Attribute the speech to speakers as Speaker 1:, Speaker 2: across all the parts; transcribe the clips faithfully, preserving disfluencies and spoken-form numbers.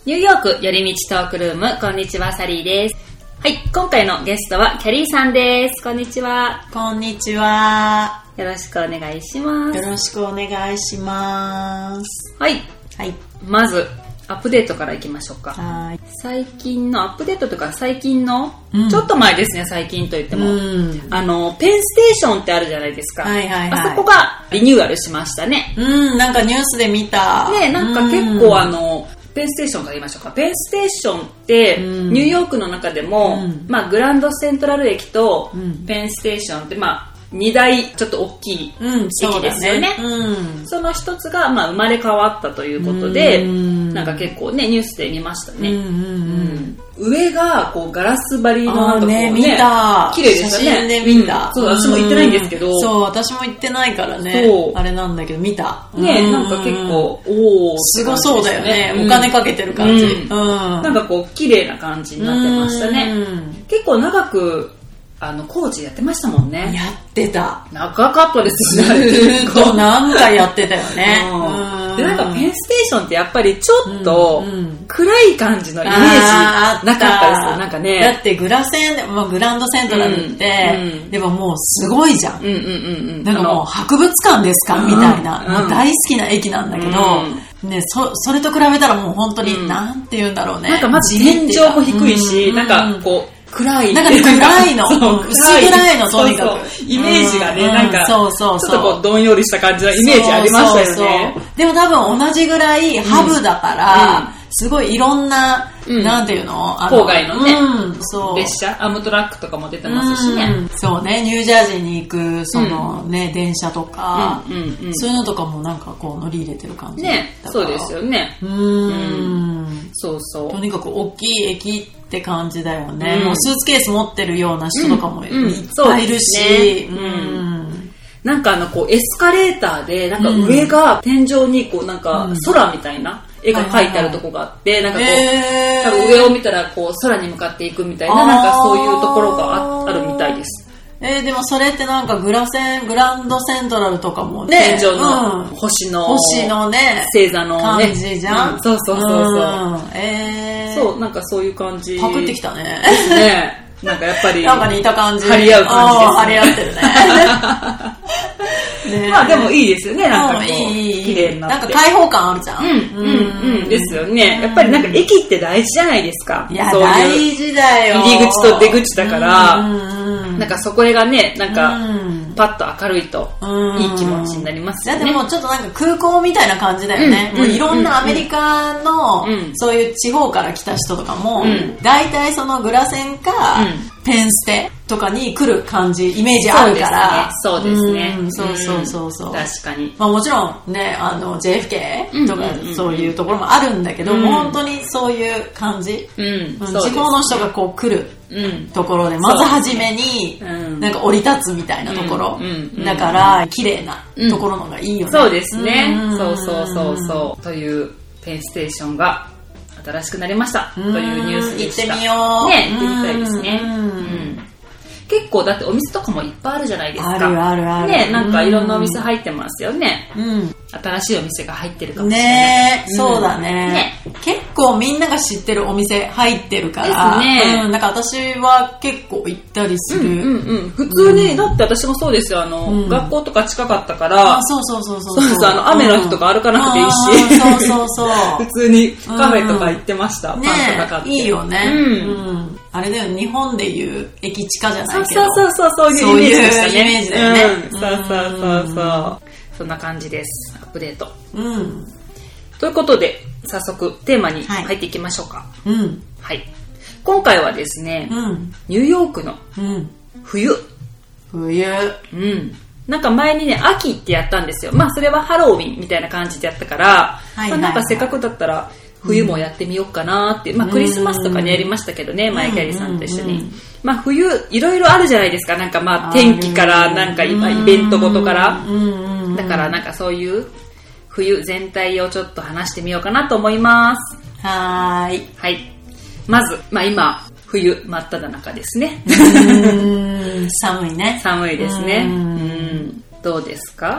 Speaker 1: ニューヨーク寄り道トークルーム、こんにちは、サリーです。はい、今回のゲストはキャリーさんです。こんにちは。
Speaker 2: こんにちは。
Speaker 1: よろしくお願いします。
Speaker 2: よろしくお願いします。
Speaker 1: はい。
Speaker 2: はい。
Speaker 1: まず、アップデートからいきましょうか。
Speaker 2: はい。
Speaker 1: 最近のアップデートとか、最近の、うん、ちょっと前ですね、最近といっても。うん、あの、ペンステーションってあるじゃないですか。
Speaker 2: はいはいはい。
Speaker 1: あそこがリニューアルしましたね。
Speaker 2: うん、なんかニュースで見た。
Speaker 1: ね、なんか結構あの、ペンステーションから言いましょうか。ペンステーションって、うん、ニューヨークの中でも、うん、まあグランドセントラル駅とペンステーションって、まあに大ちょっと大きい駅ですよね。うん、そ, ねうん、その一つが、まあ、生まれ変わったということで、うん、なんか結構ねニュースで見ましたね。うんうんうん、上がこうガラス張りのなんかこうね、
Speaker 2: 見た
Speaker 1: 綺麗でしたね。
Speaker 2: 写真で見た。
Speaker 1: うん、そう私も行ってないんですけど、
Speaker 2: うん、そう私も行ってないからね。そうあれなんだけど見た。
Speaker 1: ね、うん、なんか結構おお
Speaker 2: すごそうだよね。うん、お金かけてる感じ。うん
Speaker 1: うん、なんかこう綺麗な感じになってましたね。うん、結構長くあの工事やってましたもんね。
Speaker 2: やってた。
Speaker 1: 長かったです
Speaker 2: ね。ずっと何回やってたよね。
Speaker 1: うん、でなんかペンステーションってやっぱりちょっと暗い感じのイメージなかったですよ。なんかね。
Speaker 2: だってグラセン、まあ、グランドセントラルって、うんうん、でももうすごいじゃん。
Speaker 1: うんうんうんうん。
Speaker 2: なんかもう博物館ですかみたいな、うん、もう大好きな駅なんだけど。うんね、そ, それと比べたらもう本当に、うん、なんて言うんだろうね。
Speaker 1: なんかまず天井も低いし、うん、なんかこう暗い。
Speaker 2: なんか暗いの。薄暗いの、とにかく。
Speaker 1: そうそうイメージがね、うん、なんか、
Speaker 2: そうそうそう
Speaker 1: ちょっとこうどんよりした感じのイメージありましたよね。そうそうそう
Speaker 2: でも多分同じぐらいハブだから、うん、すごいいろんな、うん、なんていうのあの
Speaker 1: 郊外のね、
Speaker 2: うん、そう
Speaker 1: 列車、アムトラックとかも出てますしね。
Speaker 2: うん、そうね、ニュージャージーに行く、そのね、うん、電車とか、うんうんうん、そういうのとかもなんかこう乗り入れてる感じ。
Speaker 1: ね、そうですよね。
Speaker 2: うーん、うん、
Speaker 1: そうそう。
Speaker 2: とにかく大きい駅って感じだよね。うん、もうスーツケース持ってるような人とかもいっぱいいるし、
Speaker 1: うんうん、なんかあのこうエスカレーターでなんか上が天井にこうなんか空みたいな絵が描いてあるとこがあって、なんかこう、えー、多分上を見たらこう空に向かっていくみたいななんかそういうところが あ, あるみたいです。
Speaker 2: えー、でもそれってなんかグラセングランドセントラルとかも
Speaker 1: ね、天井の星の、
Speaker 2: うん、星のね
Speaker 1: 星座の、ね、
Speaker 2: 感じじゃん、
Speaker 1: うん、そうそうそうそう、うん
Speaker 2: えー、
Speaker 1: そうなんかそういう感じ
Speaker 2: パクってきたね
Speaker 1: ですね。なんかやっぱり
Speaker 2: なんか似た感じ
Speaker 1: 張り合う感じです、ね、
Speaker 2: 張り合ってるね
Speaker 1: ねまあでもいいですよね。なんかこう
Speaker 2: いい
Speaker 1: 綺麗になって
Speaker 2: なんか開放感あるじゃん。
Speaker 1: うんうんうんですよね。やっぱりなんか駅って大事じゃないですか。
Speaker 2: いやそういう大事だよ。
Speaker 1: 入り口と出口だから、うんなんかそこがねなんかパッと明るいといい気持ちになりますよね。
Speaker 2: だってもうちょっとなんか空港みたいな感じだよね。うん、もういろんなアメリカの、うん、そういう地方から来た人とかも、うん、大体そのグラセンか、うん、ペンステとかに来る感じイメージあるから。
Speaker 1: そうですね。
Speaker 2: そうそうそうそう。
Speaker 1: 確かに。
Speaker 2: まあもちろんねあの ジェイエフケー とかそういうところもあるんだけど、うん、本当にそういう感じ。うん、地方の人がこう来る。うん、ところでまずはじめに、うん、なんか降り立つみたいなところ、うんうん、だから綺麗なところのがいいよね、
Speaker 1: うん、そうですね、うん、そうそうそうそうというペンステーションが新しくなりましたというニュースでした。
Speaker 2: 行ってみよう
Speaker 1: ね、行ってみたいですね、うんうん結構だってお店とかもいっぱいあるじゃないですか。
Speaker 2: あるあるある。
Speaker 1: ね、なんかいろんなお店入ってますよね。うん。新しいお店が入ってるかもしれない。
Speaker 2: ね、うん、そうだね。ね。結構みんなが知ってるお店入ってるから。ですね。うん。なんか私は結構行ったりする。うん
Speaker 1: うんうん。普通に、うん、だって私もそうですよ。あの、うん、学校とか近かったから。
Speaker 2: あ、そうそうそうそう。
Speaker 1: そうそう、あの、雨の日とか歩かなくていいし。
Speaker 2: うん、そうそうそう。
Speaker 1: 普通にカフェとか行ってました。うん、パンとか買って。
Speaker 2: ね、いいよね。うん。うんあれだよ、日本でいう駅地下じゃないけど。
Speaker 1: そうそうそうそう、そういうイメージでしたね。
Speaker 2: そういうイメージだよね。
Speaker 1: うん、そうそうそうそう。そんな感じです。アップデート。うん。ということで、早速テーマに入っていきましょうか。はい、うん。はい。今回はですね、うん、ニューヨークの冬。
Speaker 2: うん、冬。
Speaker 1: うん。なんか前にね、秋ってやったんですよ。まあそれはハロウィンみたいな感じでやったから、はいはいはい、まあ、なんかせっかくだったら、冬もやってみようかなって、まあクリスマスとかにやりましたけどね、マイキャリーさんと一緒に。まあ冬いろいろあるじゃないですか。なんかまあ天気からなんか今イベントごとから。だからなんかそういう冬全体をちょっと話してみようかなと思います。
Speaker 2: はーい。
Speaker 1: はい。まず、まあ今冬真っ只中ですね。
Speaker 2: うーん寒いね。
Speaker 1: 寒いですね。うんどうですか？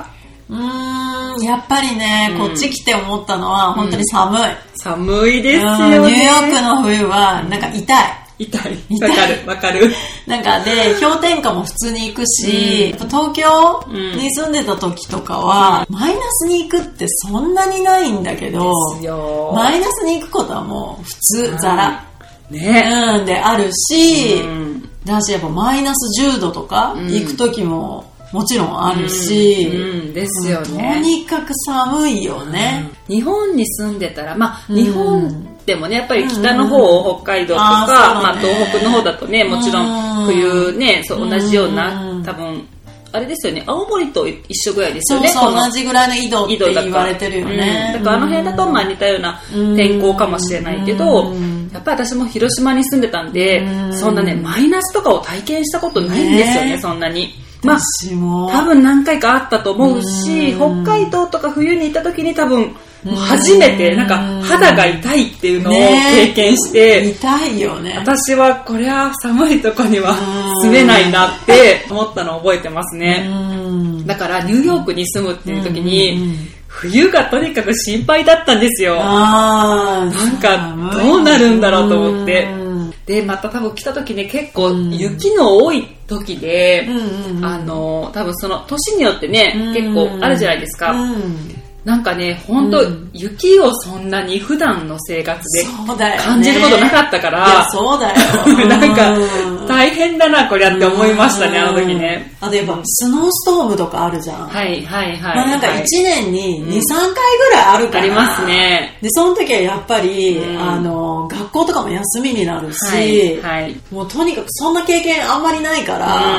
Speaker 2: うーん、やっぱりね、うん、こっち来て思ったのは本当に寒い。うん、
Speaker 1: 寒いですよね、
Speaker 2: うん。ニューヨークの冬はなんか痛い。
Speaker 1: 痛い。わかる、わかる。
Speaker 2: なんかで、氷点下も普通に行くし、うん、東京に住んでた時とかは、うん、マイナスに行くってそんなにないんだけど、
Speaker 1: ですよ、
Speaker 2: マイナスに行くことはもう普通、ザラ。
Speaker 1: ね。
Speaker 2: うん、であるし、うん、だしやっぱマイナスじゅうどとか行く時ももちろんあるし、
Speaker 1: うんうん、ですよね。
Speaker 2: とにかく寒いよね。
Speaker 1: うん、日本に住んでたら、まあ、日本でもね、やっぱり北の方、うん、北海道とか、あまあ、東北の方だとね、もちろん冬ね、そう同じような、多分、あれですよね、青森と一緒ぐらいですよね。
Speaker 2: そうそう、同じぐらいの緯度って言われてるよね。
Speaker 1: うん、だからあの辺だとまあ似たような天候かもしれないけど、やっぱり私も広島に住んでたんで、そんなね、マイナスとかを体験したことないんですよね、ねそんなに。まあ、多分何回かあったと思うし、北海道とか冬に行った時に多分、初めてなんか肌が痛いっていうのを経験して、
Speaker 2: ね、痛いよね。
Speaker 1: 私はこれは寒いとこには住めないなって思ったのを覚えてますね。だからニューヨークに住むっていう時に冬がとにかく心配だったんですよ。なんかどうなるんだろうと思って。でまた多分来た時ね結構雪の多い時で、うん、あの多分その年によってね、うん、結構あるじゃないですか。うんなんかね、本当、うん、雪をそんなに普段の生活で感じることなかったから、
Speaker 2: そうだよ、ね、
Speaker 1: なんか大変だなこりゃって思いましたね、あの時ね。
Speaker 2: あとやっぱスノーストームとかあるじゃん。
Speaker 1: はいはいはい。
Speaker 2: まあ、なんかいちねんにに、さんかいぐらいあるから、
Speaker 1: うん、ありますね。
Speaker 2: で、その時はやっぱり、うん、あの、学校とかも休みになるし、はいはい、もうとにかくそんな経験あんまりないから、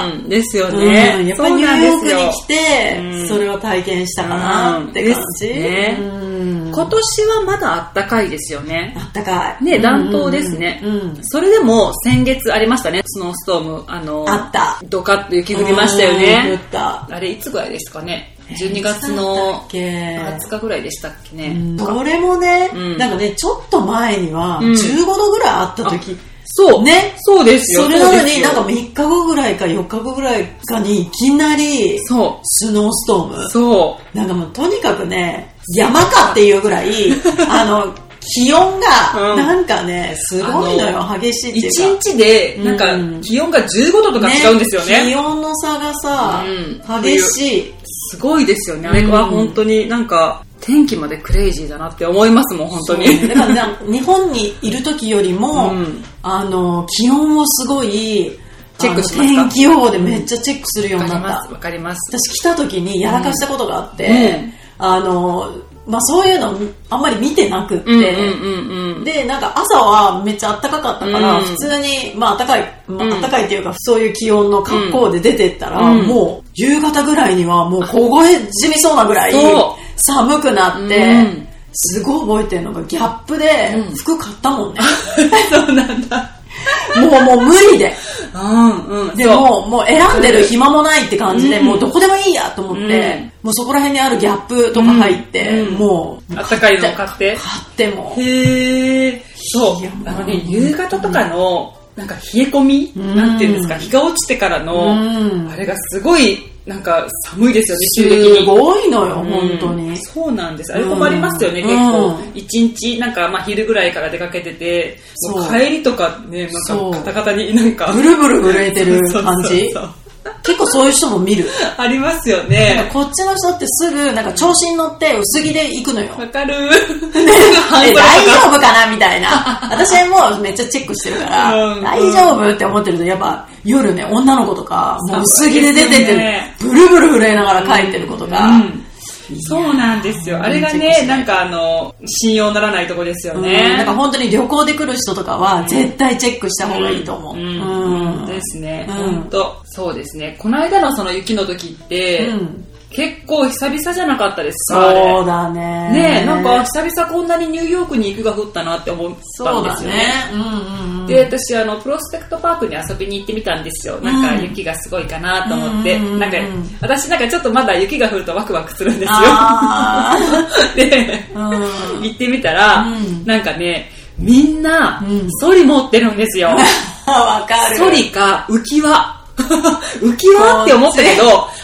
Speaker 1: うん、ですよね。
Speaker 2: うん、やっぱりニューヨークに来て、うん、それを体験したかなって感じ。
Speaker 1: ね、うん今年はまだあったかいですよね。
Speaker 2: あったかい。
Speaker 1: ね、暖冬ですね、うんうんうん。それでも先月ありましたね、スノーストーム。あの、
Speaker 2: あった。
Speaker 1: ドカッと雪降りましたよね。
Speaker 2: 降った。
Speaker 1: あれいつぐらいですかね。じゅうにがつのはつかぐらいでしたっけね。
Speaker 2: うん、これもね、うん、なんかね、ちょっと前にはじゅうごどぐらいあった時。うん
Speaker 1: そう。
Speaker 2: ね。
Speaker 1: そうですよ。
Speaker 2: それなのになんかみっかごぐらいかよっかごぐらいかにいきなり、
Speaker 1: そう。
Speaker 2: スノーストーム。
Speaker 1: そう。
Speaker 2: なんかもうとにかくね、山かっていうぐらい、あの、気温が、なんかね、すごいのよ、激しいっていうか。
Speaker 1: いちにちで、なんか、気温がじゅうごどとか違うんですよね。
Speaker 2: ね気温の差がさ、うん、激しい。
Speaker 1: すごいですよね。あれは本当になんか、天気までクレイジーだなって思いますもん、本当に。
Speaker 2: だから日本にいる時よりも、うん、あの、気温をすごい、
Speaker 1: チェックしますか？
Speaker 2: 天気予報でめっちゃチェックするようになった。
Speaker 1: わかります。
Speaker 2: 私来た時にやらかしたことがあって、うん、あの、まあそういうのあんまり見てなくって、うんうんうんうん、で、なんか朝はめっちゃ暖かかったから、うん、普通に、まあ暖かい、まあ、暖かいっていうか、そういう気温の格好で出てったら、うん、もう夕方ぐらいにはもう凍えじみそうなぐらい寒くなって、うん、すごい覚えてるのがギャップで服買ったもんね。
Speaker 1: うん、そうなんだ。
Speaker 2: もうもう無理で。
Speaker 1: うんうん、
Speaker 2: でももう選んでる暇もないって感じで、うん、もうどこでもいいやと思って、うん、もうそこら辺にあるギャップとか入って、うん、も
Speaker 1: うあったかいのを買って
Speaker 2: 買っても
Speaker 1: へえそうあのね夕方とかのなんか冷え込み、うん、なんていうんですか日が落ちてからの、うん、あれがすごいなんか寒いですよね
Speaker 2: 急激にすごいのよ、うん、本当に
Speaker 1: そうなんですあれ困りますよね、うん、結構一日なんかまあ昼ぐらいから出かけててもう帰りとかねなんかカタカタになんか
Speaker 2: ブルブル震えてる感じそうそうそう結構そういう人も見る
Speaker 1: ありますよね
Speaker 2: こっちの人ってすぐなんか調子に乗って薄着で行くのよ
Speaker 1: わかる
Speaker 2: 大丈夫かなみたいな私はもうめっちゃチェックしてるから、うん、大丈夫って思ってるとやっぱ夜ね女の子とかもう薄着で出てって、ね、ブルブル震えながら帰ってる子とか、うんうん
Speaker 1: そうなんですよ。あれがね、なんかあの、信用ならないとこですよね。
Speaker 2: うん、なんか本当に旅行で来る人とかは、絶対チェックした方がいいと思う。うん。
Speaker 1: うんうん、ですね。うん、本当そうですね。この間のその雪の時って、うん結構久々じゃなかったですか
Speaker 2: そうだね
Speaker 1: ねえなんか久々こんなにニューヨークに雪が降ったなって思ったんですよね。そうだね、うんうんうん、で私あのプロスペクトパークに遊びに行ってみたんですよ。なんか雪がすごいかなと思って、うんうんうん、なんか私なんかちょっとまだ雪が降るとワクワクするんですよで、うん、行ってみたら、うん、なんかねみんな、うん、ソリ持ってるんですよ
Speaker 2: わかる
Speaker 1: ソリか浮き輪浮き輪って思ったけどあ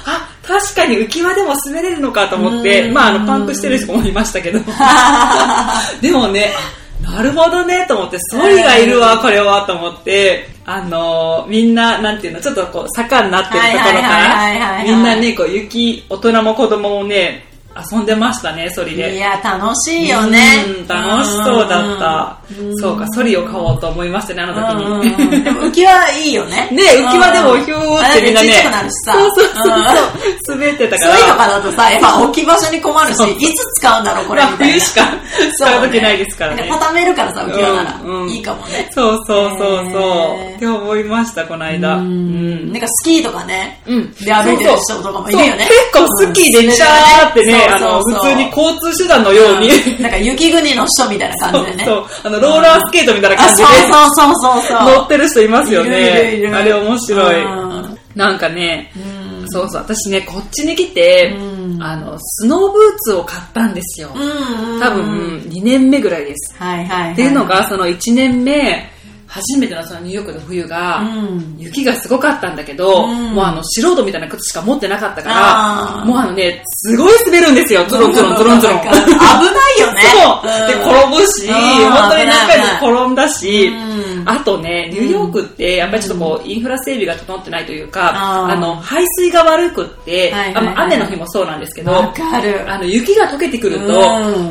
Speaker 1: 確かに浮き輪でも滑れるのかと思って、まあ、あのパンクしてる人もいましたけどでもね、なるほどねと思って、ソリがいるわこれはと思って、あのー、みんななんていうの、ちょっとこう坂になってるところからみんなね、こう雪、大人も子供もね遊んでましたね、ソリで。
Speaker 2: いや楽しいよね。
Speaker 1: うん、楽しそうだった。そうか、ソリを買おうと思いましたね、あの時
Speaker 2: に。でも浮き輪いいよね。
Speaker 1: ね、浮き輪でもヒューってみんなね、
Speaker 2: ちっちゃくなるしさ、
Speaker 1: そうそうそう、滑ってたから。
Speaker 2: そういうのかだとさ、やっぱ置き場所に困るし、いつ使うんだろうこれみたいな。
Speaker 1: 冬しか使う時ないですからね。
Speaker 2: 畳めるからさ、浮き輪ならいいかもね。
Speaker 1: そうそうそうそうって思いました、この間。
Speaker 2: なんかスキーとかね、で歩いてる人とかもいるよね。
Speaker 1: 結構スキーでシャーってね、あの普通に交通手段のように、
Speaker 2: うん、なんか雪国の人みたいな感じでね。
Speaker 1: そうそう、あのローラースケートみたいな感じで、
Speaker 2: そうそうそうそう
Speaker 1: 乗ってる人いますよね。
Speaker 2: いるいるいる、
Speaker 1: あれ面白い。なんかね、うん、そうそう、私ねこっちに来て、うん、あのスノーブーツを買ったんですよ。うん、多分にねんめぐらいです。
Speaker 2: はいはいはい、
Speaker 1: っていうのがそのいちねんめ。初めてのそのニューヨークの冬が、うん、雪がすごかったんだけど、うん、もうあの素人みたいな靴しか持ってなかったから、もうあのね、すごい滑るんですよ。ズロンズロンズロンズロン。
Speaker 2: 危ないよね。
Speaker 1: そう。で、転ぶし、本当に何回も転んだし、うん、あとね、ニューヨークってやっぱりちょっとこう、インフラ整備が整ってないというか、あ, あの、排水が悪くって、はいはいはい、あの雨の日もそうなんですけど、
Speaker 2: わかる。
Speaker 1: あの、雪が溶けてくると、うん、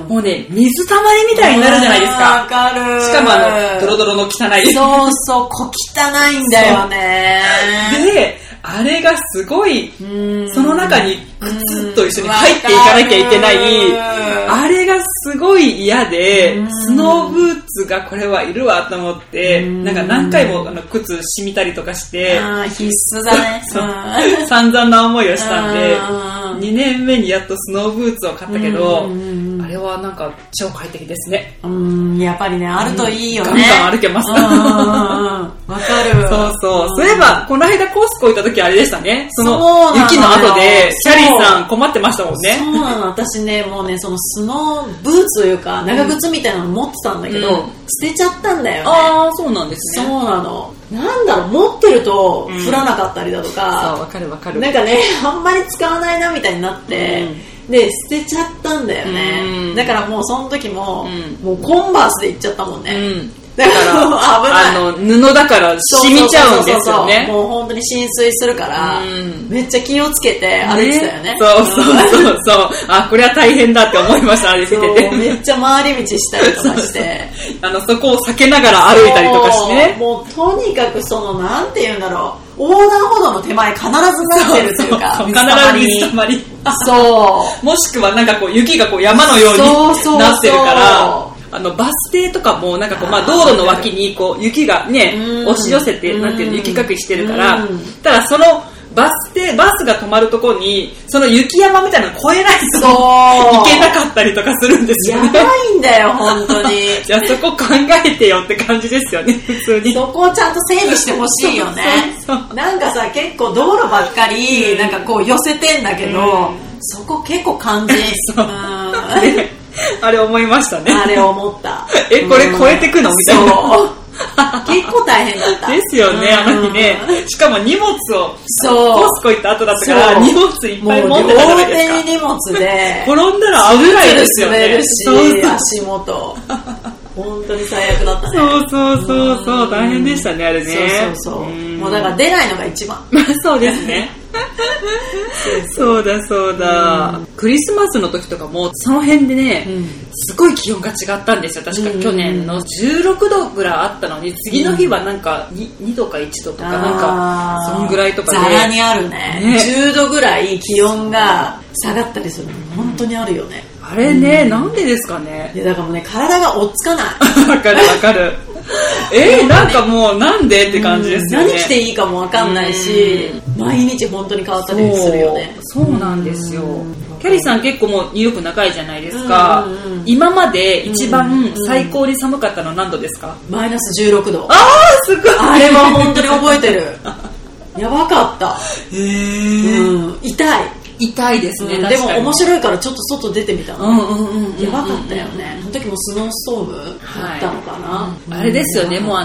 Speaker 1: もうね、水たまりみたいになるじゃないですか。
Speaker 2: わかる。
Speaker 1: しかもあの、ドロドロの汚い。
Speaker 2: そうそう、小汚いんだよね。
Speaker 1: で、あれがすごい、その中に靴と一緒に入っていかなきゃいけない、あれがすごい嫌で、スノーブーツがこれはいるわと思って、なんか何回もあの靴染みたりとかして、
Speaker 2: 必須だね。
Speaker 1: そう散々な思いをしたんで、にねんめにやっとスノーブーツを買ったけど、あれはなんか超快適ですね。
Speaker 2: うん、やっぱりね、あるといいよね。
Speaker 1: ガンガン歩けます。
Speaker 2: わかる。
Speaker 1: そうそう。そういえば、この間コスコ行った時あれでしたね。その雪の後で、キャリーさん困ってましたもんね。
Speaker 2: そうなの。私ね、もうね、そのスノーブーツというか、長靴みたいなの持ってたんだけど、うん、捨てちゃったんだよね。
Speaker 1: ああ、そうなんですね。
Speaker 2: そうなの。なんだろう、持ってると降らなかったりだとか、
Speaker 1: うん、そう、わかるわかる。
Speaker 2: なんかね、あんまり使わないなみたいになって、うん、で、捨てちゃったんだよね。うん、だからもうその時も、うん、もうコンバースで行っちゃったもんね。うん
Speaker 1: だから、あの、布だから染みちゃうんですよね。
Speaker 2: もう本当に浸水するから、うん、めっちゃ気をつけて歩いてたよね。ね
Speaker 1: そうそうそうそう。あ、これは大変だって思いました、歩いてて。
Speaker 2: めっちゃ回り道したりとかして。
Speaker 1: あの、そこを避けながら歩いたりとかしてね。
Speaker 2: もうとにかくその、なんて言うんだろう。横断歩道の手前必ずなってるっていうか、
Speaker 1: そうそうそう必ず水たまり。
Speaker 2: そう。
Speaker 1: もしくはなんかこう雪がこう山のようになってるから、あのバス停とかもなんかこうまあ道路の脇にこう雪がね押し寄せてなんていうの雪かきしてるから、ただそのバス停バスが止まるところにその雪山みたいなの越えないと行けなかったりとかするんですよね。
Speaker 2: やばいんだよ本当に。
Speaker 1: じゃあそこ考えてよって感じですよね普通に。
Speaker 2: そこをちゃんと整理してほしいよね。そうそうそうなんかさ結構道路ばっかりなんかこう寄せてんだけど、うん、そこ結構肝心。そう
Speaker 1: ねあれ思いましたね。
Speaker 2: あれ思った。
Speaker 1: え、これ超えてくのみたいな。
Speaker 2: そう。結構大変だった。
Speaker 1: ですよね、あの日ね。しかも荷物を、
Speaker 2: そう
Speaker 1: コスコ行った後だったから、荷物いっぱい持ってたじゃないですか。
Speaker 2: 両手に荷物で、
Speaker 1: 転んだら危ないですよね。
Speaker 2: 滑るし、そうそう足元。本当に最悪だったね。
Speaker 1: そうそうそうそう、大変でしたね、あれね。
Speaker 2: そうそうそう。もうだから出ないのが一番。
Speaker 1: そうですね。そうだそうだ、うん、クリスマスの時とかもその辺でね、うん、すごい気温が違ったんですよ。確か去年のじゅうろくどぐらいあったのに次の日はなんか に, にどかいちどとかなんかそんぐらいとかで
Speaker 2: ザラにある ね, ねじゅうどぐらい気温が下がったりするの本当にあるよね。
Speaker 1: あれね、うん、なんでですかね。
Speaker 2: いやだからもうね体が追っつかない
Speaker 1: わかるわかるえー、なんかもうなんでって感じですよね。
Speaker 2: 何着ていいかもわかんないし、毎日本当に変わったりするよね。
Speaker 1: そう、そうなんですよ。キャリーさん結構もうニューヨーク長いじゃないですか。今まで一番最高に寒かったのは何度ですか？
Speaker 2: マイナスじゅうろくど。
Speaker 1: あーすごい。
Speaker 2: あれは本当に覚えてる。やばかった。
Speaker 1: へー、
Speaker 2: うん、痛い。
Speaker 1: 痛いですね、
Speaker 2: うん、でも面白いからちょっと外出てみたの、うんうんうん、やばかったよね。あの時もスノーストームだったのかな、
Speaker 1: はいうん、あれですよね、もうあの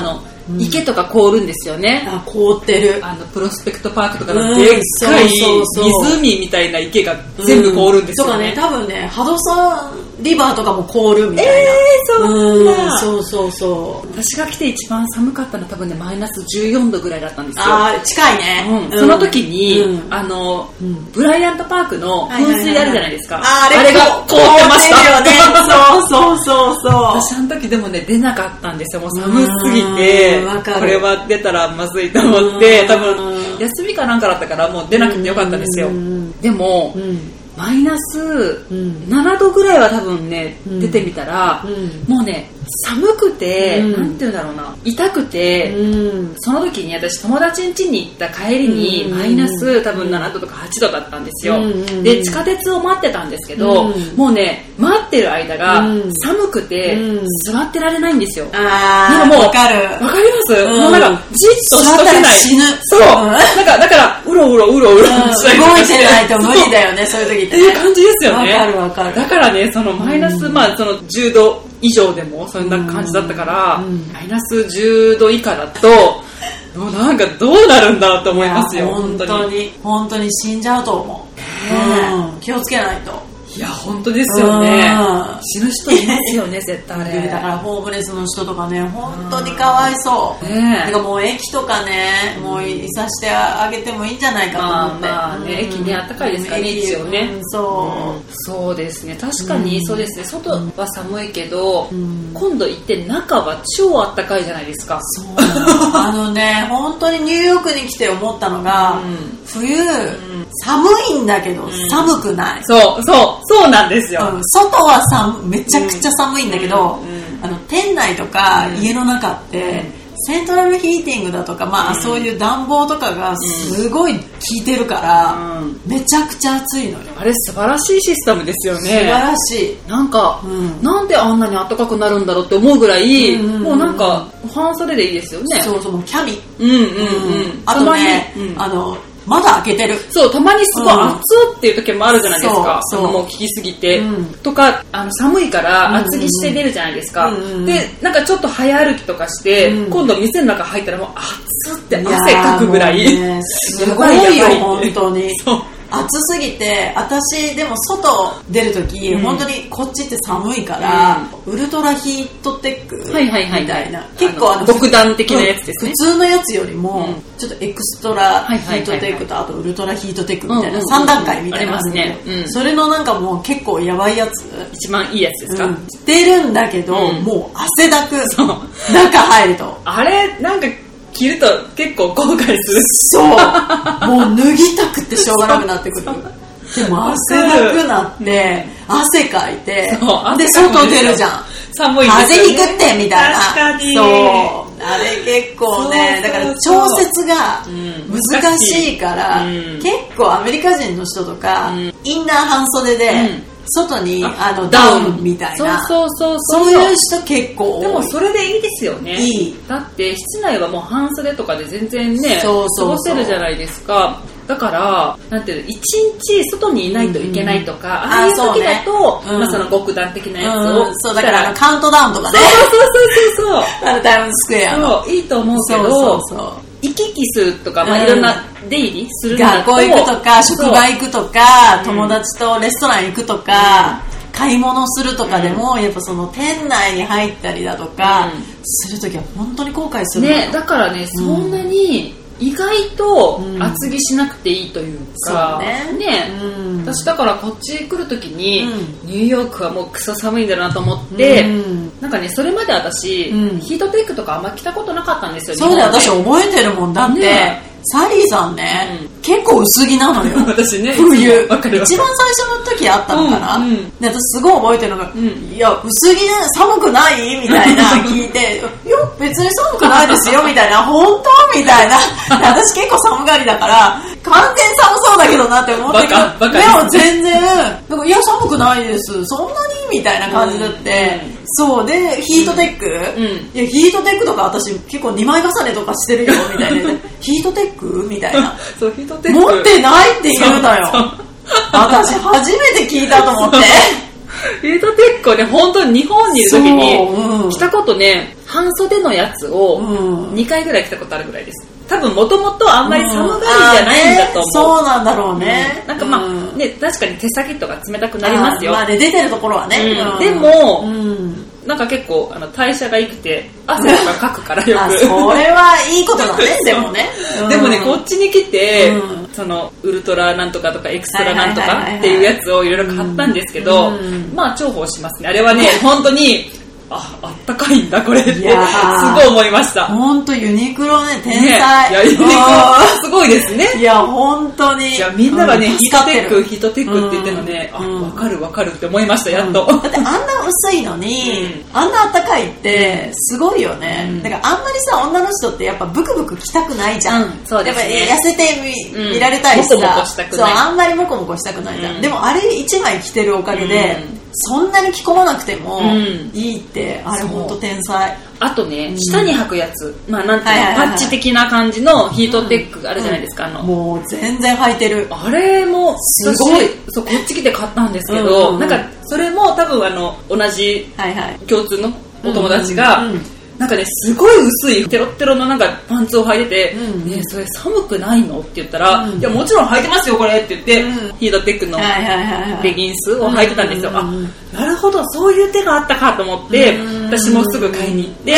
Speaker 1: 池とか凍るんですよね。
Speaker 2: あ、凍ってる。
Speaker 1: あのプロスペクトパークとかのでっかい湖みたいな池が全部凍るんですよね。
Speaker 2: とかね、多分ね、ハドソンリバーとかも凍るみたいな。
Speaker 1: えー、そうなんだ。
Speaker 2: そうそうそう。
Speaker 1: 私が来て一番寒かったのは多分ねマイナスじゅうよんどぐらいだったんですよ。
Speaker 2: あー、近いね。
Speaker 1: うん、その時に、うん、あの、うん、ブライアントパークの噴水あるじゃないですか。
Speaker 2: はいはいはいはい、
Speaker 1: あれが凍ってました。
Speaker 2: よね。そうそうそうそう。
Speaker 1: 私あの時でもね出なかったんですよ。もう寒すぎて、これは出たらまずいと思って、多分休みかなんかだったからもう出なくてよかったんですよ。でも、うん、マイナスななどぐらいは多分ね、うん、出てみたら、うん、もうね寒くて、うん、なんていうんだろうな、痛くて、うん、その時に私友達ん家に行った帰りに、うん、マイナス多分ななどとかはちどだったんですよ、うん、で地下鉄を待ってたんですけど、うん、もうね待ってる間が寒くて、うん、座ってられないんですよ。
Speaker 2: あー、なんかもうわかる
Speaker 1: わかります、うん、もうなんかじっとしとけない、
Speaker 2: 死ぬ。
Speaker 1: そう、うん、なんかだからうろうろうろうろ
Speaker 2: したりとかして、動いてないと無理だよね、そういう時って、ね、
Speaker 1: っていう感じですよね。
Speaker 2: わかるわかる。
Speaker 1: だからねそのマイナス、うん、まあそのじゅうど以上でもそんな感じだったから、うん、マイナスじゅうど以下だともうなんかどうなるんだと思いますよ。
Speaker 2: 本当に本当に死んじゃうと思う、うん、気をつけないと。
Speaker 1: いや本当ですよね。死ぬ人いますよね絶対あれ。
Speaker 2: だからホームレスの人とかね本当にかわいそう、ね、なんかもう駅とかね、うん、もういさしてあげてもいいんじゃないかと思って、
Speaker 1: まあまあね、うん、駅ねあったかいですからね、一応ね、
Speaker 2: うん、そう、うん、
Speaker 1: そうですね確かにそうですね、外は寒いけど、うん、今度行って中は超あったかいじゃないですか。
Speaker 2: そうあのね本当にニューヨークに来て思ったのが、うん、冬、うん、寒いんだけど、うん、寒くない。
Speaker 1: そうそうそうなんですよ、
Speaker 2: うん、外は寒めちゃくちゃ寒いんだけど、うんうん、あの店内とか家の中って、うん、セントラルヒーティングだとか、まあ、うん、そういう暖房とかがすごい効いてるから、うん、めちゃくちゃ暑いのよ。
Speaker 1: あれ素晴らしいシステムですよね。
Speaker 2: 素晴らしい。
Speaker 1: なんか、うん、なんであんなに暖かくなるんだろうって思うぐらい、うんうんうん、もうなんか半袖でいいですよね。
Speaker 2: そうそう、もうキャミ、
Speaker 1: うんうんうん、
Speaker 2: あとね、うん、あのまだ開けてる。
Speaker 1: そう、たまにすごい暑っていう時もあるじゃないですか。そうそう、もう効きすぎて、うん、とかあの寒いから厚着して出るじゃないですか、うんうんうん、でなんかちょっと早歩きとかして、うん、今度店の中入ったらもう暑って汗かくぐらい、
Speaker 2: ね、すごいよ本当に。そう暑すぎて私でも外出るとき、うん、本当にこっちって寒いから、うん、ウルトラヒートテックみたいな、はいはいはいはい、結構あの
Speaker 1: 極暖的なやつですね。
Speaker 2: 普通のやつよりも、うん、ちょっとエクストラヒートテックとあとウルトラヒートテックみたいなさん段階みたいなのがあるんで、うんうん、それのなんかもう結構やばいやつ、
Speaker 1: 一番いいやつですか、
Speaker 2: うん、着てるんだけど、うん、もう汗だく中入ると
Speaker 1: あれなんか着ると結構後悔する。
Speaker 2: そうもう脱ぎたくてしょうがなくなってくる。でも汗だくなって汗かいてで外出るじゃん。
Speaker 1: 寒い
Speaker 2: ですよね、風邪ひくってみたいな。
Speaker 1: 確かに
Speaker 2: そうあれ結構ね、だから調節が難しいから、うん、結構アメリカ人の人とか、うん、インナー半袖で、うん外にあのダウンみたいな、
Speaker 1: そうそうそう
Speaker 2: そういう人結構多い。
Speaker 1: でもそれでいいですよね。
Speaker 2: いい。
Speaker 1: だって室内はもう半袖とかで全然ね過ごせるじゃないですか。だからなんていうの一日外にいないといけないとか、うんうん、ああいう時だと、ね、まあその極端的なやつを、
Speaker 2: うんうん、そうだからカウントダウンとかね。
Speaker 1: そうそうそうそうそう
Speaker 2: あのタイムスクエアの
Speaker 1: そういいと思うけど、そうそうそう行き来するとか、まあ、いろんな出入りするん
Speaker 2: だと、学校行くとか職場行くとか友達とレストラン行くとか、うん、買い物するとかでも、うん、やっぱその店内に入ったりだとか、うん、するときは本当に後悔する
Speaker 1: ね。だからね、うん、そんなに意外と厚着しなくていいというか、うん、ね, ね、うん、私だからこっち来るときに、うん、ニューヨークはもうクソ寒いんだなと思って、うん、なんかねそれまで私、うん、ヒートテックとかあんま着たことなかったんですよ。
Speaker 2: そうだよ、私覚えてるもんだって、ね、サリーさんね、うん、結構薄着なのよ
Speaker 1: 私ね
Speaker 2: 冬一番最初の時あったのかな、うんうん、で私すごい覚えてるのが、うん、いや薄着で寒くないみたいな聞いていや別に寒くないですよみたいな本当みたいな私結構寒がりだから完全寒そうだけどなって思ったけどでも全然いや寒くないですそんなにみたいな感じだって、うんうん、そうでヒートテック、うん、いやヒートテックとか私結構にまい重ねとかしてるよみたいなヒートテックみたいな
Speaker 1: そうヒートテック
Speaker 2: 持ってないって言うのよ私初めて聞いたと思って
Speaker 1: ヒートテックをね本当に日本にいる時に着たことね半袖のやつをにかいぐらい着たことあるぐらいです。多分もともとあんまり寒がりじゃないんだと思う、うんね、
Speaker 2: そうなんだろうね、
Speaker 1: うん、なんかまあ、うん、ね、確かに手先とか冷たくなりますよ。
Speaker 2: まあね、出てるところはね、
Speaker 1: うん、でも、うん、なんか結構あの代謝が良くて汗とかかくからよく
Speaker 2: あ、それはいいことだねでもね、
Speaker 1: うん、でもねこっちに来て、うん、そのウルトラなんとかとかエクストラなんとかっていうやつをいろいろ買ったんですけど、うん、まあ重宝しますね。あれはね本当にあ、あったかいんだこれってすごい思いました。
Speaker 2: 本当ユニクロね、天才、ね、
Speaker 1: いやユニクロすごいですね。
Speaker 2: いや本当に、
Speaker 1: いやみんながね、うん、ヒートテックヒートテックって言ってるのね、うん、あ、分かる分かるって思いました、やっと、
Speaker 2: うん、だってあんな薄いのに、うん、あんなあったかいってすごいよね、うん、だからあんまりさ女の人ってやっぱブクブク着たくないじゃん、うん、そうですね、やっぱ痩せて 見,、うん、見られたいしさ、
Speaker 1: モコモコしたくない、
Speaker 2: そうあんまりモコモコしたくないじゃん、うん、でもあれいちまい着てるおかげで、うんそんなに着込まなくてもいいって、うん、あれ本当天才。
Speaker 1: あとね、うん、下に履くやつ、まあなんていうの、はいはいはいはい、パッチ的な感じのヒートテックがあるじゃないですか、うん、あの
Speaker 2: もう全然履いてる。
Speaker 1: あれもすごい、そうこっち来て買ったんですけど、うんうんうん、なんかそれも多分あの同じ共通のお友達が、うんうんうん、なんかねすごい薄いテロッテロのなんかパンツを履いてて、うん、ねそれ寒くないのって言ったら、うん、いやもちろん履いてますよこれって言って、うん、ヒートテックのレギンスを履いてたんですよ、うん、あなるほどそういう手があったかと思って、うん、私もすぐ買いに行って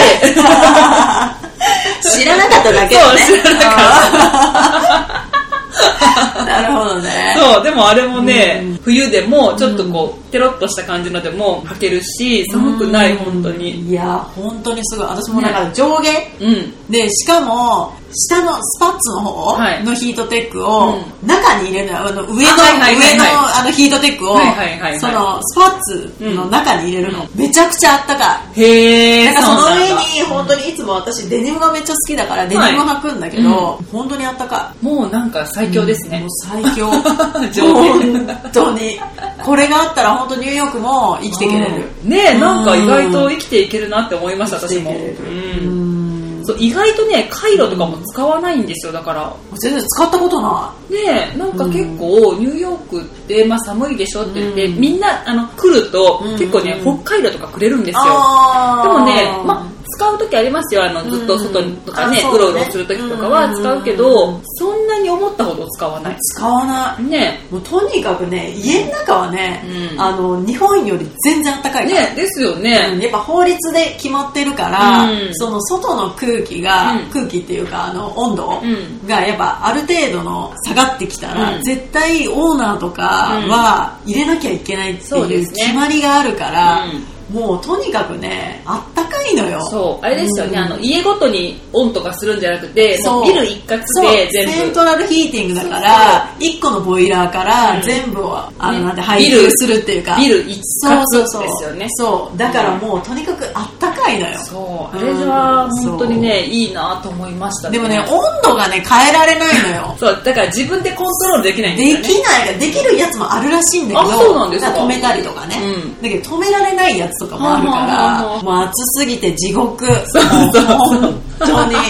Speaker 2: 知らなかっただけだね。
Speaker 1: そう知らなかった
Speaker 2: なるほどね。
Speaker 1: そうでもあれもね、うん、冬でもちょっとこう、うん、テロッとした感じのでも履けるし寒くない、うん、本当に。
Speaker 2: いや本当にすごい。私もだから上下、ね、うん、でしかも下のスパッツの方のヒートテックを中に入れるのよ、あの上の、はいはいはいはい、上のあのヒートテックを、はいはいはいはい、そのスパッツの中に入れるの、うん、めちゃくちゃあったかい。
Speaker 1: へー。
Speaker 2: だからその上に本当にいつも私デニムがめっちゃ好きだからデニム履くんだけど、はい、本当にあったか
Speaker 1: い。もうなんか最強ですね、うん、
Speaker 2: もう最強本当にこれがあったら本当ニューヨークも生きていけれる、
Speaker 1: うん、ねえなんか意外と生きていけるなって思いました私も。そう意外とねカイロとかも使わないんですよ。だから
Speaker 2: 全然使ったことない。
Speaker 1: ねえなんか結構ニューヨークって、まあ、寒いでしょって言って、うん、みんなあの来ると結構ね、うん、北海道とかくれるんですよ。でもねまあ使う時ありますよ。あのずっと外とかね、うん、うろうろする時とかは使うけど、うん、そんなに思ったほど使わない。
Speaker 2: 使わないね。もうとにかくね家の中はね、うん、あの日本より全然暖かいから
Speaker 1: ね。ですよね、
Speaker 2: うん、やっぱ法律で決まってるから、うん、その外の空気が、うん、空気っていうかあの温度がやっぱある程度の下がってきたら、うん、絶対オーナーとかは入れなきゃいけないっていう決まりがあるから、うん、もうとにかくねあったかいのよ。
Speaker 1: そうあれですよね、うん、あの家ごとにオンとかするんじゃなくてもうビル一括で全部
Speaker 2: セントラルヒーティングだからいっこのボイラーから全部を、うん、あのなんて配給するっていうか
Speaker 1: ビル一括ですよね。
Speaker 2: そうだからもうとにかくあったかいのよ。
Speaker 1: そうあれは本当にね、うん、いいなと思いましたね。
Speaker 2: でもね温度がね変えられないのよ
Speaker 1: そうだから自分でコントロールできないんですよね。
Speaker 2: できないできるやつもあるらしいんだけど。
Speaker 1: あそうなんですか。
Speaker 2: 止めたりとかね、うん、だけど止められないやつとかもあるからもう暑すぎて地獄。そうそうそう本当に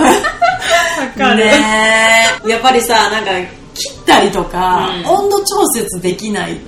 Speaker 2: ねやっぱりさなんか切ったりとか、うん、温度調節できないって、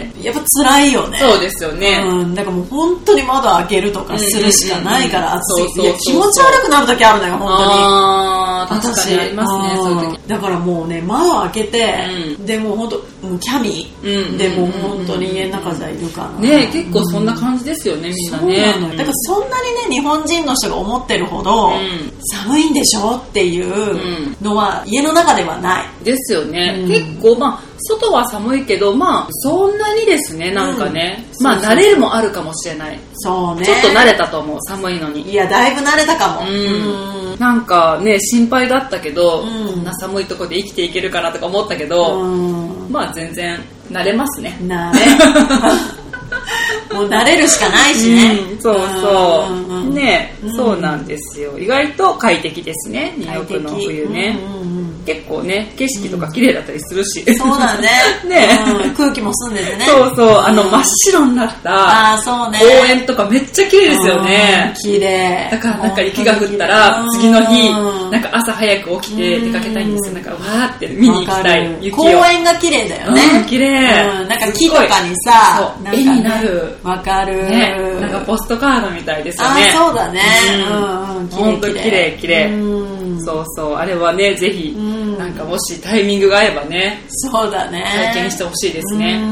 Speaker 2: うん、やっぱ辛いよね。
Speaker 1: そうですよね、
Speaker 2: うん、だからもう本当に窓開けるとかするしかないから暑い。いや気持ち悪くなる時あるのよ本当に。
Speaker 1: あ確かにありますねそういう時。
Speaker 2: だからもうね窓開けて、うん、でもう本当キャミ、うん、でもう本当に家の中じゃいるかな、
Speaker 1: ね結構そんな感じですよね、うん、みんなね。
Speaker 2: そうなのよ。だからそんなにね日本人の人が思ってるほど、うん、寒いんでしょっていうのは家の中ではない
Speaker 1: ですよね。うん、結構まあ外は寒いけどまあそんなにですねなんかね、うん、まあ慣れるもあるかもしれない。
Speaker 2: そうね
Speaker 1: ちょっと慣れたと思う寒いのに。
Speaker 2: いやだいぶ慣れたかも。うん
Speaker 1: うんなんかね心配だったけど、うん、こんな寒いとこで生きていけるかなとか思ったけど、うん、まあ全然慣れますね。
Speaker 2: 慣れもう慣れるしかないしね、
Speaker 1: うん、そうそう、うんうん、ね、うん、そうなんですよ。意外と快適ですねニューヨークの冬ね。うんうんうん結構ね景色とか綺麗だったりするし、
Speaker 2: うん、そうだね
Speaker 1: ね、
Speaker 2: うん、空気も澄んでてね、
Speaker 1: そうそう、あの真っ白になった公園とかめっちゃ綺麗ですよね。
Speaker 2: 綺麗
Speaker 1: だからなんか雪が降ったら次の日なんか朝早く起きて出かけたいんですよ。なんかわーって見に行きたい雪を。
Speaker 2: 公園が綺麗だよね、
Speaker 1: うん、綺麗、
Speaker 2: うん、なんか木とかにさ
Speaker 1: なんか、ね、絵になる、
Speaker 2: わかる、
Speaker 1: ね、なんかポストカードみたいですよね。
Speaker 2: あ、そうだね、うんうん、
Speaker 1: ほんと綺麗綺麗、うん、そうそう、あれはねぜひ、うん、なんかもしタイミングが合えばね、
Speaker 2: そうだね、
Speaker 1: 体験してほしいですね、うん、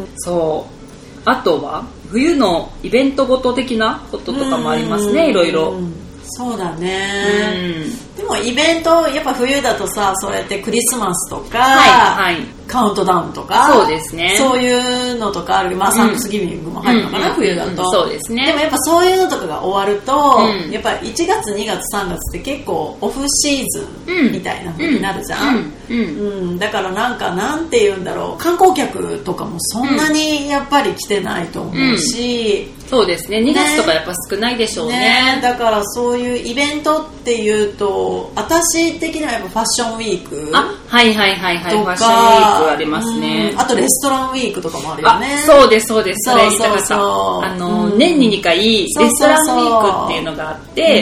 Speaker 1: そうあとは冬のイベントごと的なこととかもありますね、いろいろ。
Speaker 2: そうだね、うん、でもイベントやっぱ冬だとさ、そうやってクリスマスとか、はいはい、カウントダウンとか、
Speaker 1: そうですね、
Speaker 2: そういうのとかある、まあ、サンクスギビングも入るのかな、うん、冬だと、うん、
Speaker 1: そうですね。
Speaker 2: でもやっぱそういうのとかが終わると、うん、やっぱいちがつにがつさんがつって結構オフシーズンみたいな風になるじゃん、うんうんうん、だからなんかなんて言うんだろう、観光客とかもそんなにやっぱり来てないと思うし、
Speaker 1: うん、そうですね、にがつとかやっぱ少ないでしょうね。
Speaker 2: ね、だからそういうイベントっていうと、私的にはやっぱファッションウィーク、
Speaker 1: あ、はいはいはいはい、ファッションウィークありますね、
Speaker 2: うん、あとレストランウィークとかもあるよね。
Speaker 1: そうですそうです、それ言いたかった。あの、うん、年ににかいレストランウィークっていうのがあって、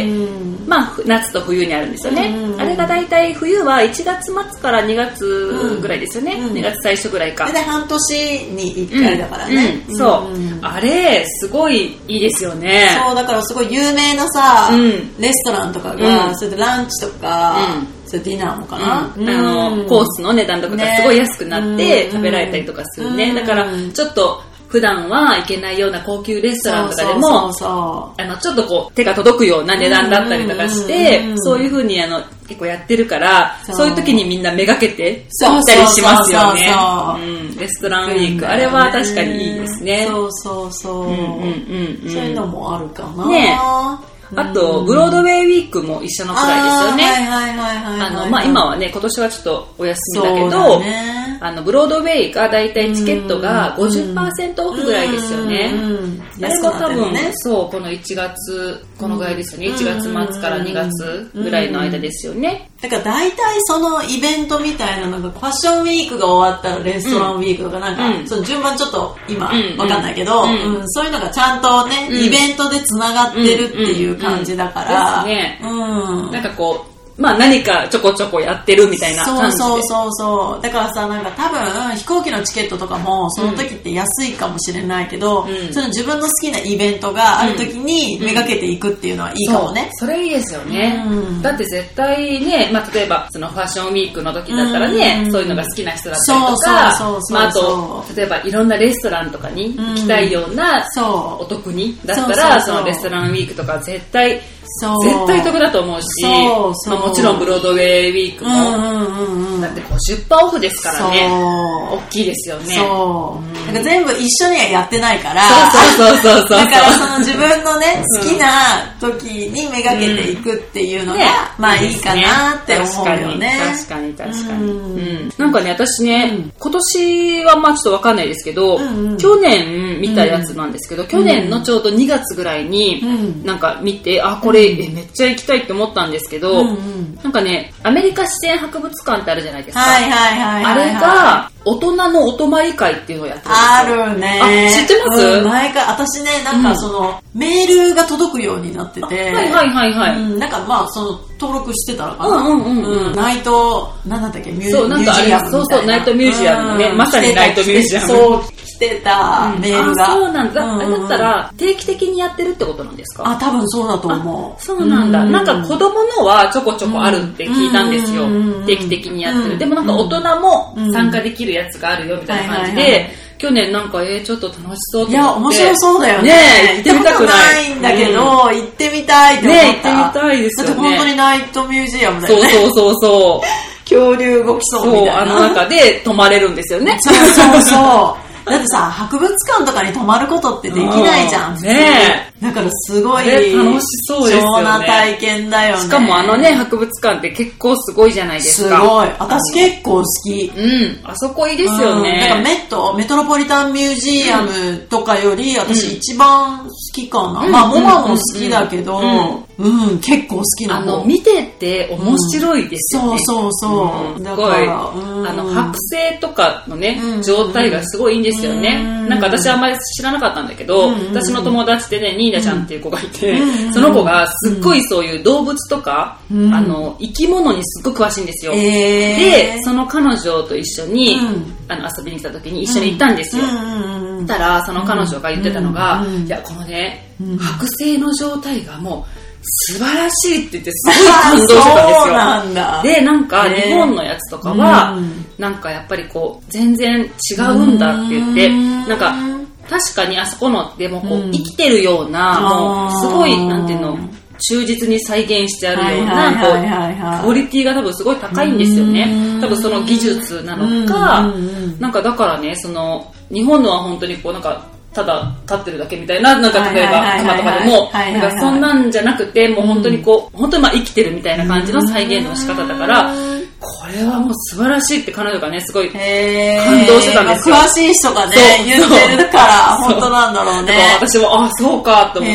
Speaker 1: うん、まあ夏と冬にあるんですよね、うん、あれがだいたい冬はいちがつまつからにがつぐらいですよね、うん、にがつ最初ぐらいか。
Speaker 2: で半年にいっかいだからね、
Speaker 1: うんうん、そう、うん、あれすごいいいですよね。
Speaker 2: そうだからすごい有名なさ、うん、レストランとかが、うん、それでランチとか、うん、それディナーもかな、
Speaker 1: うん、あのコースの値段とかがすごい安くなって食べられたりとかするね、うん、だからちょっと普段は行けないような高級レストランとかでも、そうそうそうそう、あのちょっとこう手が届くような値段だったりとかして、うんうんうん、そういう風にあの結構やってるから、そう、そういう時にみんなめがけて行ったりしますよね。レストランウィーク、あれは確かにいいですね。
Speaker 2: そうそうそう、うんうんうんうん、そういうのもあるかな。
Speaker 1: ね、あとブロードウェイウィークも一緒のくらいですよね。あのまあ今はね今年はちょっとお休みだけど、ね、あのブロードウェイがだいたいチケットが ごじゅっパーセント オフぐらいですよね。あれは多分、ね、そうこのいちがつこのぐらいですよね。いちがつまつからにがつぐらいの間ですよね。
Speaker 2: だから大体そのイベントみたいなのがファッションウィークが終わったらレストランウィークとかなんか、うん、その順番ちょっと今わかんないけど、うんうんうん、そういうのがちゃんとね、うん、イベントでつながってるっていう感じだから、うんうんうん、ですね、うん、なんかこうまあ何かちょこちょこやってるみたいな感じで。そうそうそうそう。だからさ、なんか多分飛行機のチケットとかもその時って安いかもしれないけど、うん、その自分の好きなイベントがある時にめがけていくっていうのはいいかもね。
Speaker 1: うんうん、そ, それいいですよね。うん、だって絶対ね、まあ例えばそのファッションウィークの時だったらね、うん、そういうのが好きな人だったりとか、そうそうそうそう、まああと例えばいろんなレストランとかに行きたいようなお得にだったら、そのレストランウィークとか絶対そう絶対得だと思うし、そうそう、まあ、もちろんブロードウェイウィークも、うんうんうん、だって ごじゅっパーセント オフですからね。大きいですよね。そう、うん、なんか全部一緒にはやってないから、そうそうそうそうそう、だからその自分のね、好きな時にめがけていくっていうのが、うんね、まあいいかなって思うよね。 確かに確かに、うんうん、なんかね私ね、うん、今年はまあちょっとわかんないですけど、うんうん、去年見たやつなんですけど、うん、去年のちょうどにがつぐらいに、うん、なんか見て、あこれえめっちゃ行きたいって思ったんですけど、うんうん、なんかねアメリカ自然博物館ってあるじゃないですか、はいはいはいはいはい、あれが大人のお泊まり会っていうのをやってるんですよ。
Speaker 2: あるね。
Speaker 1: あ、知ってます？
Speaker 2: うん、前か私ね、なんかその、うん、メールが届くようになってて、
Speaker 1: はいはいはいはい、うん、
Speaker 2: なんかまあその登録してたのかな、うんうんうんうん、ナイトなんだったっけミュージアムみたいな、
Speaker 1: そうそうナイトミュージアムのね、うん、まさにナイトミュージアム、
Speaker 2: そう来てたメールが、
Speaker 1: うん、あそうなんだ、うんうん、だったら定期的にやってるってことなんですか？
Speaker 2: あ多分そうだと思う。
Speaker 1: そうなんだ、うん、なんか子供のはちょこちょこあるって聞いたんですよ、うんうん、定期的にやってる、うん、でもなんか大人も参加できるやつがあるよみたいな感じで、はいはいはい、去年なんかえー、ちょっと楽しそうと思って、
Speaker 2: いや面白そうだよね。
Speaker 1: ねえ行ってみたくない。
Speaker 2: 行ってみたくないんだけど、うん、行ってみたいって思った。ね行ってみたいですよね。だって本当にナイトミュージアムだよね。
Speaker 1: そうそうそうそう
Speaker 2: 恐竜動きそうみたいな。
Speaker 1: そうあの中で泊まれるんですよね。
Speaker 2: そうそうそうだってさ博物館とかに泊まることってできないじゃん、
Speaker 1: うん、ねえ
Speaker 2: だからすごい
Speaker 1: 楽しそうですよね。
Speaker 2: 貴重な体験だよね。
Speaker 1: しかもあのね、博物館って結構すごいじゃないですか。
Speaker 2: すごい。私結構好き。
Speaker 1: うん。あそこいいですよね。
Speaker 2: なんかメット、メトロポリタンミュージアムとかより、私一番好きかな。うん、まあ、モマも好きだけど、うんうん、結構好きなの。
Speaker 1: あの、見てて面白いですよね。
Speaker 2: うん、そうそうそう。
Speaker 1: うん、だから、うん、あの、剥製とかのね、うん、状態がすごいいいんですよね。うん、なんか私あんまり知らなかったんだけど、うん、私の友達でね、ニーナちゃんっていう子がいて、うん、その子がすっごいそういう動物とか、うん、あの、生き物にすっごく詳しいんですよ。えー、で、その彼女と一緒に、うん、あの遊びに来た時に一緒に行ったんですよ。そしたら、その彼女が言ってたのが、いや、このね、剥製の状態がもう、素晴らしいって言ってすごい感動してたんですよ。
Speaker 2: そうなんだ。
Speaker 1: で、なんか日本のやつとかは、なんかやっぱりこう、全然違うんだって言って、なんか確かにあそこのでもこう、生きてるような、もうすごい、なんていうの、忠実に再現してあるような、クオリティが多分すごい高いんですよね。多分その技術なのか、なんかだからね、その、日本のは本当にこうなんか、ただ立ってるだけみたいな、なんか例えば熊とかでも、なんかそんなんじゃなくて、もう本当にこう、本当にまあ生きてるみたいな感じの再現の仕方だから、これはもう素晴らしいって彼女がね、すごい感動してたんですよ。
Speaker 2: 詳しい人がね、言ってるから、本当なんだろうね。
Speaker 1: 私も、あ、そうかと思って、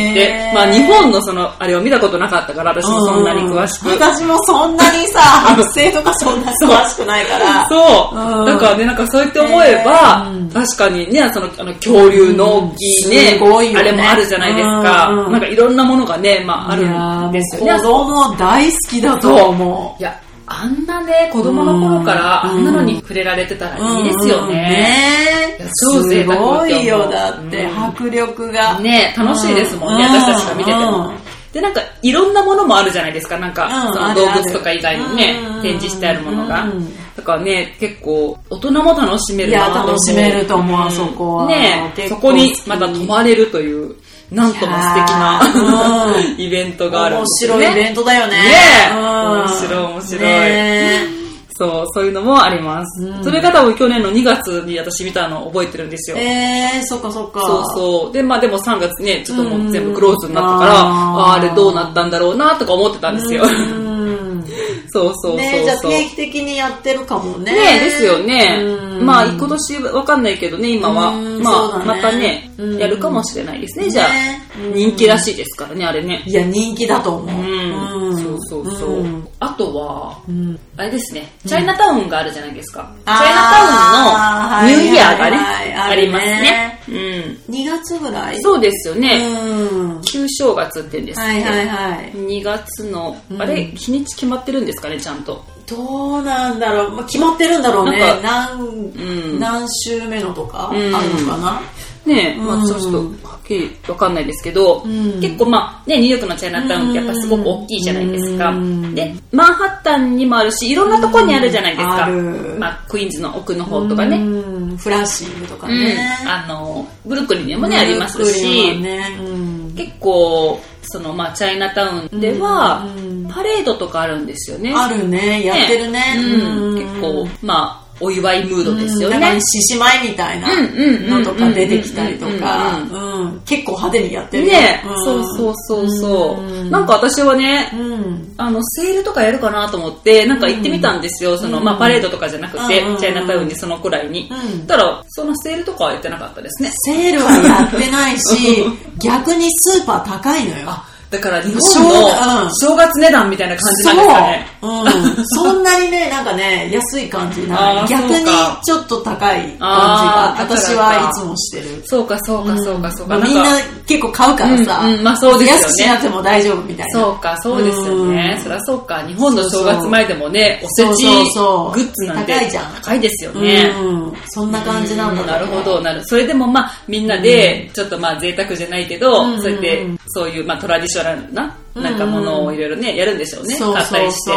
Speaker 1: まあ日本のその、あれを見たことなかったから、私もそんなに詳しく。
Speaker 2: 私もそんなにさ、剥製とかそんなに詳しくないから。
Speaker 1: そう。だからね、なんかそう言って思えば、確かにね、その、あの、恐竜の大きいね、あれもあるじゃないですか。なんかいろんなものがね、まああるんですよね。
Speaker 2: 子供大好きだと思う。
Speaker 1: いや、あんなね、子供の頃からあんなのに触れられてたらいいですよね。
Speaker 2: ねえ。超すごいよ、だって、迫力が。
Speaker 1: ね楽しいですもんね、私たちが見てても。で、なんかいろんなものもあるじゃないですか。なんか、その動物とか以外にね、展示してあるものが。だからね、結構大人も楽しめるなと思う。
Speaker 2: いや、楽しめると思う、あそこは。
Speaker 1: ねそこにまた泊まれるという。なんとも素敵なイベントがあるんですね。
Speaker 2: 面白いイベントだよね。
Speaker 1: ねえ。面白い面白い。そう、そういうのもあります。それが多分去年のにがつに私見たのを覚えてるんですよ。
Speaker 2: えー、そっかそっか。
Speaker 1: そうそう。で、まあでもさんがつね、ちょっともう全部クローズになったから、ああれどうなったんだろうなとか思ってたんですよ。そうそうそうそう。
Speaker 2: ね、じゃあ定期的にやってるかもね。
Speaker 1: ねですよね。まあ今年わかんないけどね、今は。まあまたね、やるかもしれないですね。じゃあ、人気らしいですからね、あれね。
Speaker 2: いや、人気だと思う。
Speaker 1: そうそうそう。あとは、あれですね、チャイナタウンがあるじゃないですか。チャイナタウンのニューイヤーがね、ありますね。
Speaker 2: にがつぐらい
Speaker 1: そうですよね。旧正月って言うんですけど。
Speaker 2: はいはいはい。
Speaker 1: にがつの、あれ、日にち決まってるんですかね、ちゃんと。
Speaker 2: どうなんだろう。まあ、決まってるんだろうね。何、うん、何週目のとかあるのかな。
Speaker 1: ねえ、まあちょっとはっきりわかんないですけど、うん、結構まあね、ニューヨークのチャイナタウンってやっぱすごく大きいじゃないですか。うん、で、マンハッタンにもあるし、いろんなところにあるじゃないですか。うん、まあクイーンズの奥の方とかね。
Speaker 2: うん、フラッシングとかね。
Speaker 1: うん、あの、ブルックリンにもね、ありますし、ねうん、結構、そのまあチャイナタウンでは、パレードとかあるんですよね。
Speaker 2: あるね、やってるね。ね
Speaker 1: うん、結構、まあ、お祝いムードですよね。
Speaker 2: なんか獅子舞みたいなのとか出てきたりとか、結構派手にやってる
Speaker 1: ね。そうそうそうそう。なんか私はね、あのセールとかやるかなと思ってなんか行ってみたんですよ。そのまあパレードとかじゃなくてチャイナタウンにそのくらいに。たらそのセールとかはやってなかったですね。
Speaker 2: セールはやってないし、逆にスーパー高いのよ。
Speaker 1: だから日本の正月値段みたいな感じなんですかね。
Speaker 2: そう、うん、そんなにね、なんかね、安い感じな逆にちょっと高い感じが私はいつもしてる。
Speaker 1: そうかそうかそうかそうか。
Speaker 2: みんな結構買うからさ、
Speaker 1: うんうん、まあそうですよね。
Speaker 2: 安くしなくても大丈夫みたいな。
Speaker 1: そうかそうですよね。うん、そりゃそうか。日本の正月前でもね、おせちグッズなんて
Speaker 2: 高いじゃん。
Speaker 1: 高いですよね。
Speaker 2: うん、そんな感じなんだ、ね。
Speaker 1: なるほどなる。それでもまあみんなでちょっとまあ贅沢じゃないけど、うん、そうやってそういうまあトラディショナルななんかものをいろいろね、やるんでしょうね。
Speaker 2: そうそうそう。買ったりして。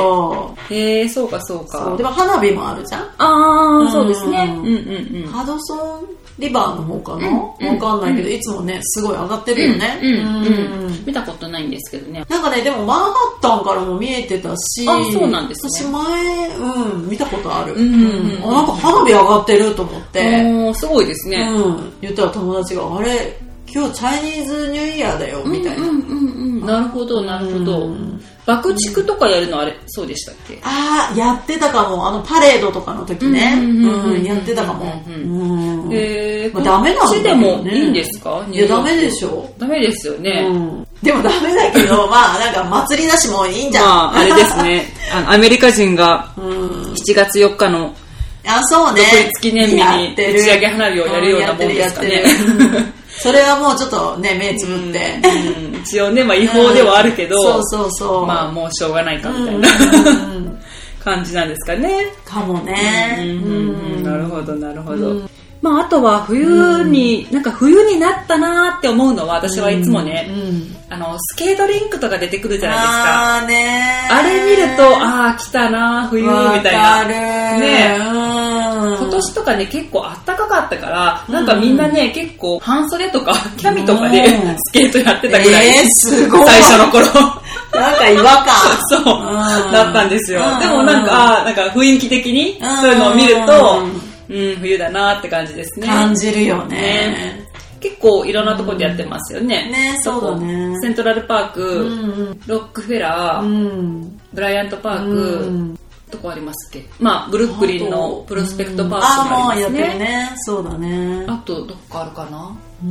Speaker 1: へえ、そうかそうか。そう
Speaker 2: でも花火もあるじゃん。
Speaker 1: ああ、そうですね。うんうんうん。
Speaker 2: ハドソンリバーの方かな、うん、わかんないけど、うん、いつもね、すごい上がってるよね。
Speaker 1: うんうんうんうん、見たことないんですけどね。
Speaker 2: なんかね、でもマンハッタンからも見えてたし、
Speaker 1: あ、そうなんですね。
Speaker 2: 私前、うん、見たことある。うんうんうん、あ、なんか花火上がってると思って。
Speaker 1: おー、すごいですね。
Speaker 2: うん、言ったら友達が、あれ、 今日チャイニーズニューイヤーだよみたいな、うんうんうん
Speaker 1: うん、なるほどなるほど、うん、爆竹とかやるのあれそうでしたっけ？
Speaker 2: ああやってたかも。あのパレードとかの時ね、うん、やってたかも。
Speaker 1: えー、
Speaker 2: まあ、ダメなんだよね。
Speaker 1: でもいいんですか？
Speaker 2: いやダメでしょ。
Speaker 1: ダメですよね、うん、
Speaker 2: でもダメだけどまあなんか祭りだしもいいんじゃん。ま
Speaker 1: ああれですねあのアメリカ人がしちがつよっかの
Speaker 2: あそうね
Speaker 1: 独立記念日に打ち上げ花火をやるようなもんですかね。
Speaker 2: それはもうちょっとね目つぶって、
Speaker 1: うんうん、一応ね、まあ、違法ではあるけど、
Speaker 2: うん、そうそうそう
Speaker 1: まあもうしょうがないかみたいな、うんうん、感じなんですかね。
Speaker 2: かもね、
Speaker 1: うんうんうん、なるほどなるほど、うん、まあ、あとは冬に、うん、なんか冬になったなって思うのは私はいつもね、うんうん、あのスケートリンクとか出てくるじゃないですか。
Speaker 2: あーねー
Speaker 1: あれ見るとああ来たな冬みたいなね、今年とかね結構あったかかったから、うん、なんかみんなね結構半袖とかキャミとかで、うん、スケートやってたぐらい、
Speaker 2: えー、すごい
Speaker 1: 最初の頃
Speaker 2: なんか違和感
Speaker 1: そう、うん、だったんですよ、うん、でもなんか、なんか雰囲気的にそういうのを見ると、うん、うん、冬だなって感じですね。
Speaker 2: 感じるよね。
Speaker 1: ね結構いろんなところでやってますよね。
Speaker 2: うん、ね、そうだね。
Speaker 1: セントラルパーク、うんうん、ロックフェラー、うん、ブライアントパーク、うん、どこありますっけ？まあブルックリンのプロスペクトパークもありますね。
Speaker 2: あ、もうやってるね。そうだね。
Speaker 1: あとどこかあるかな？うん、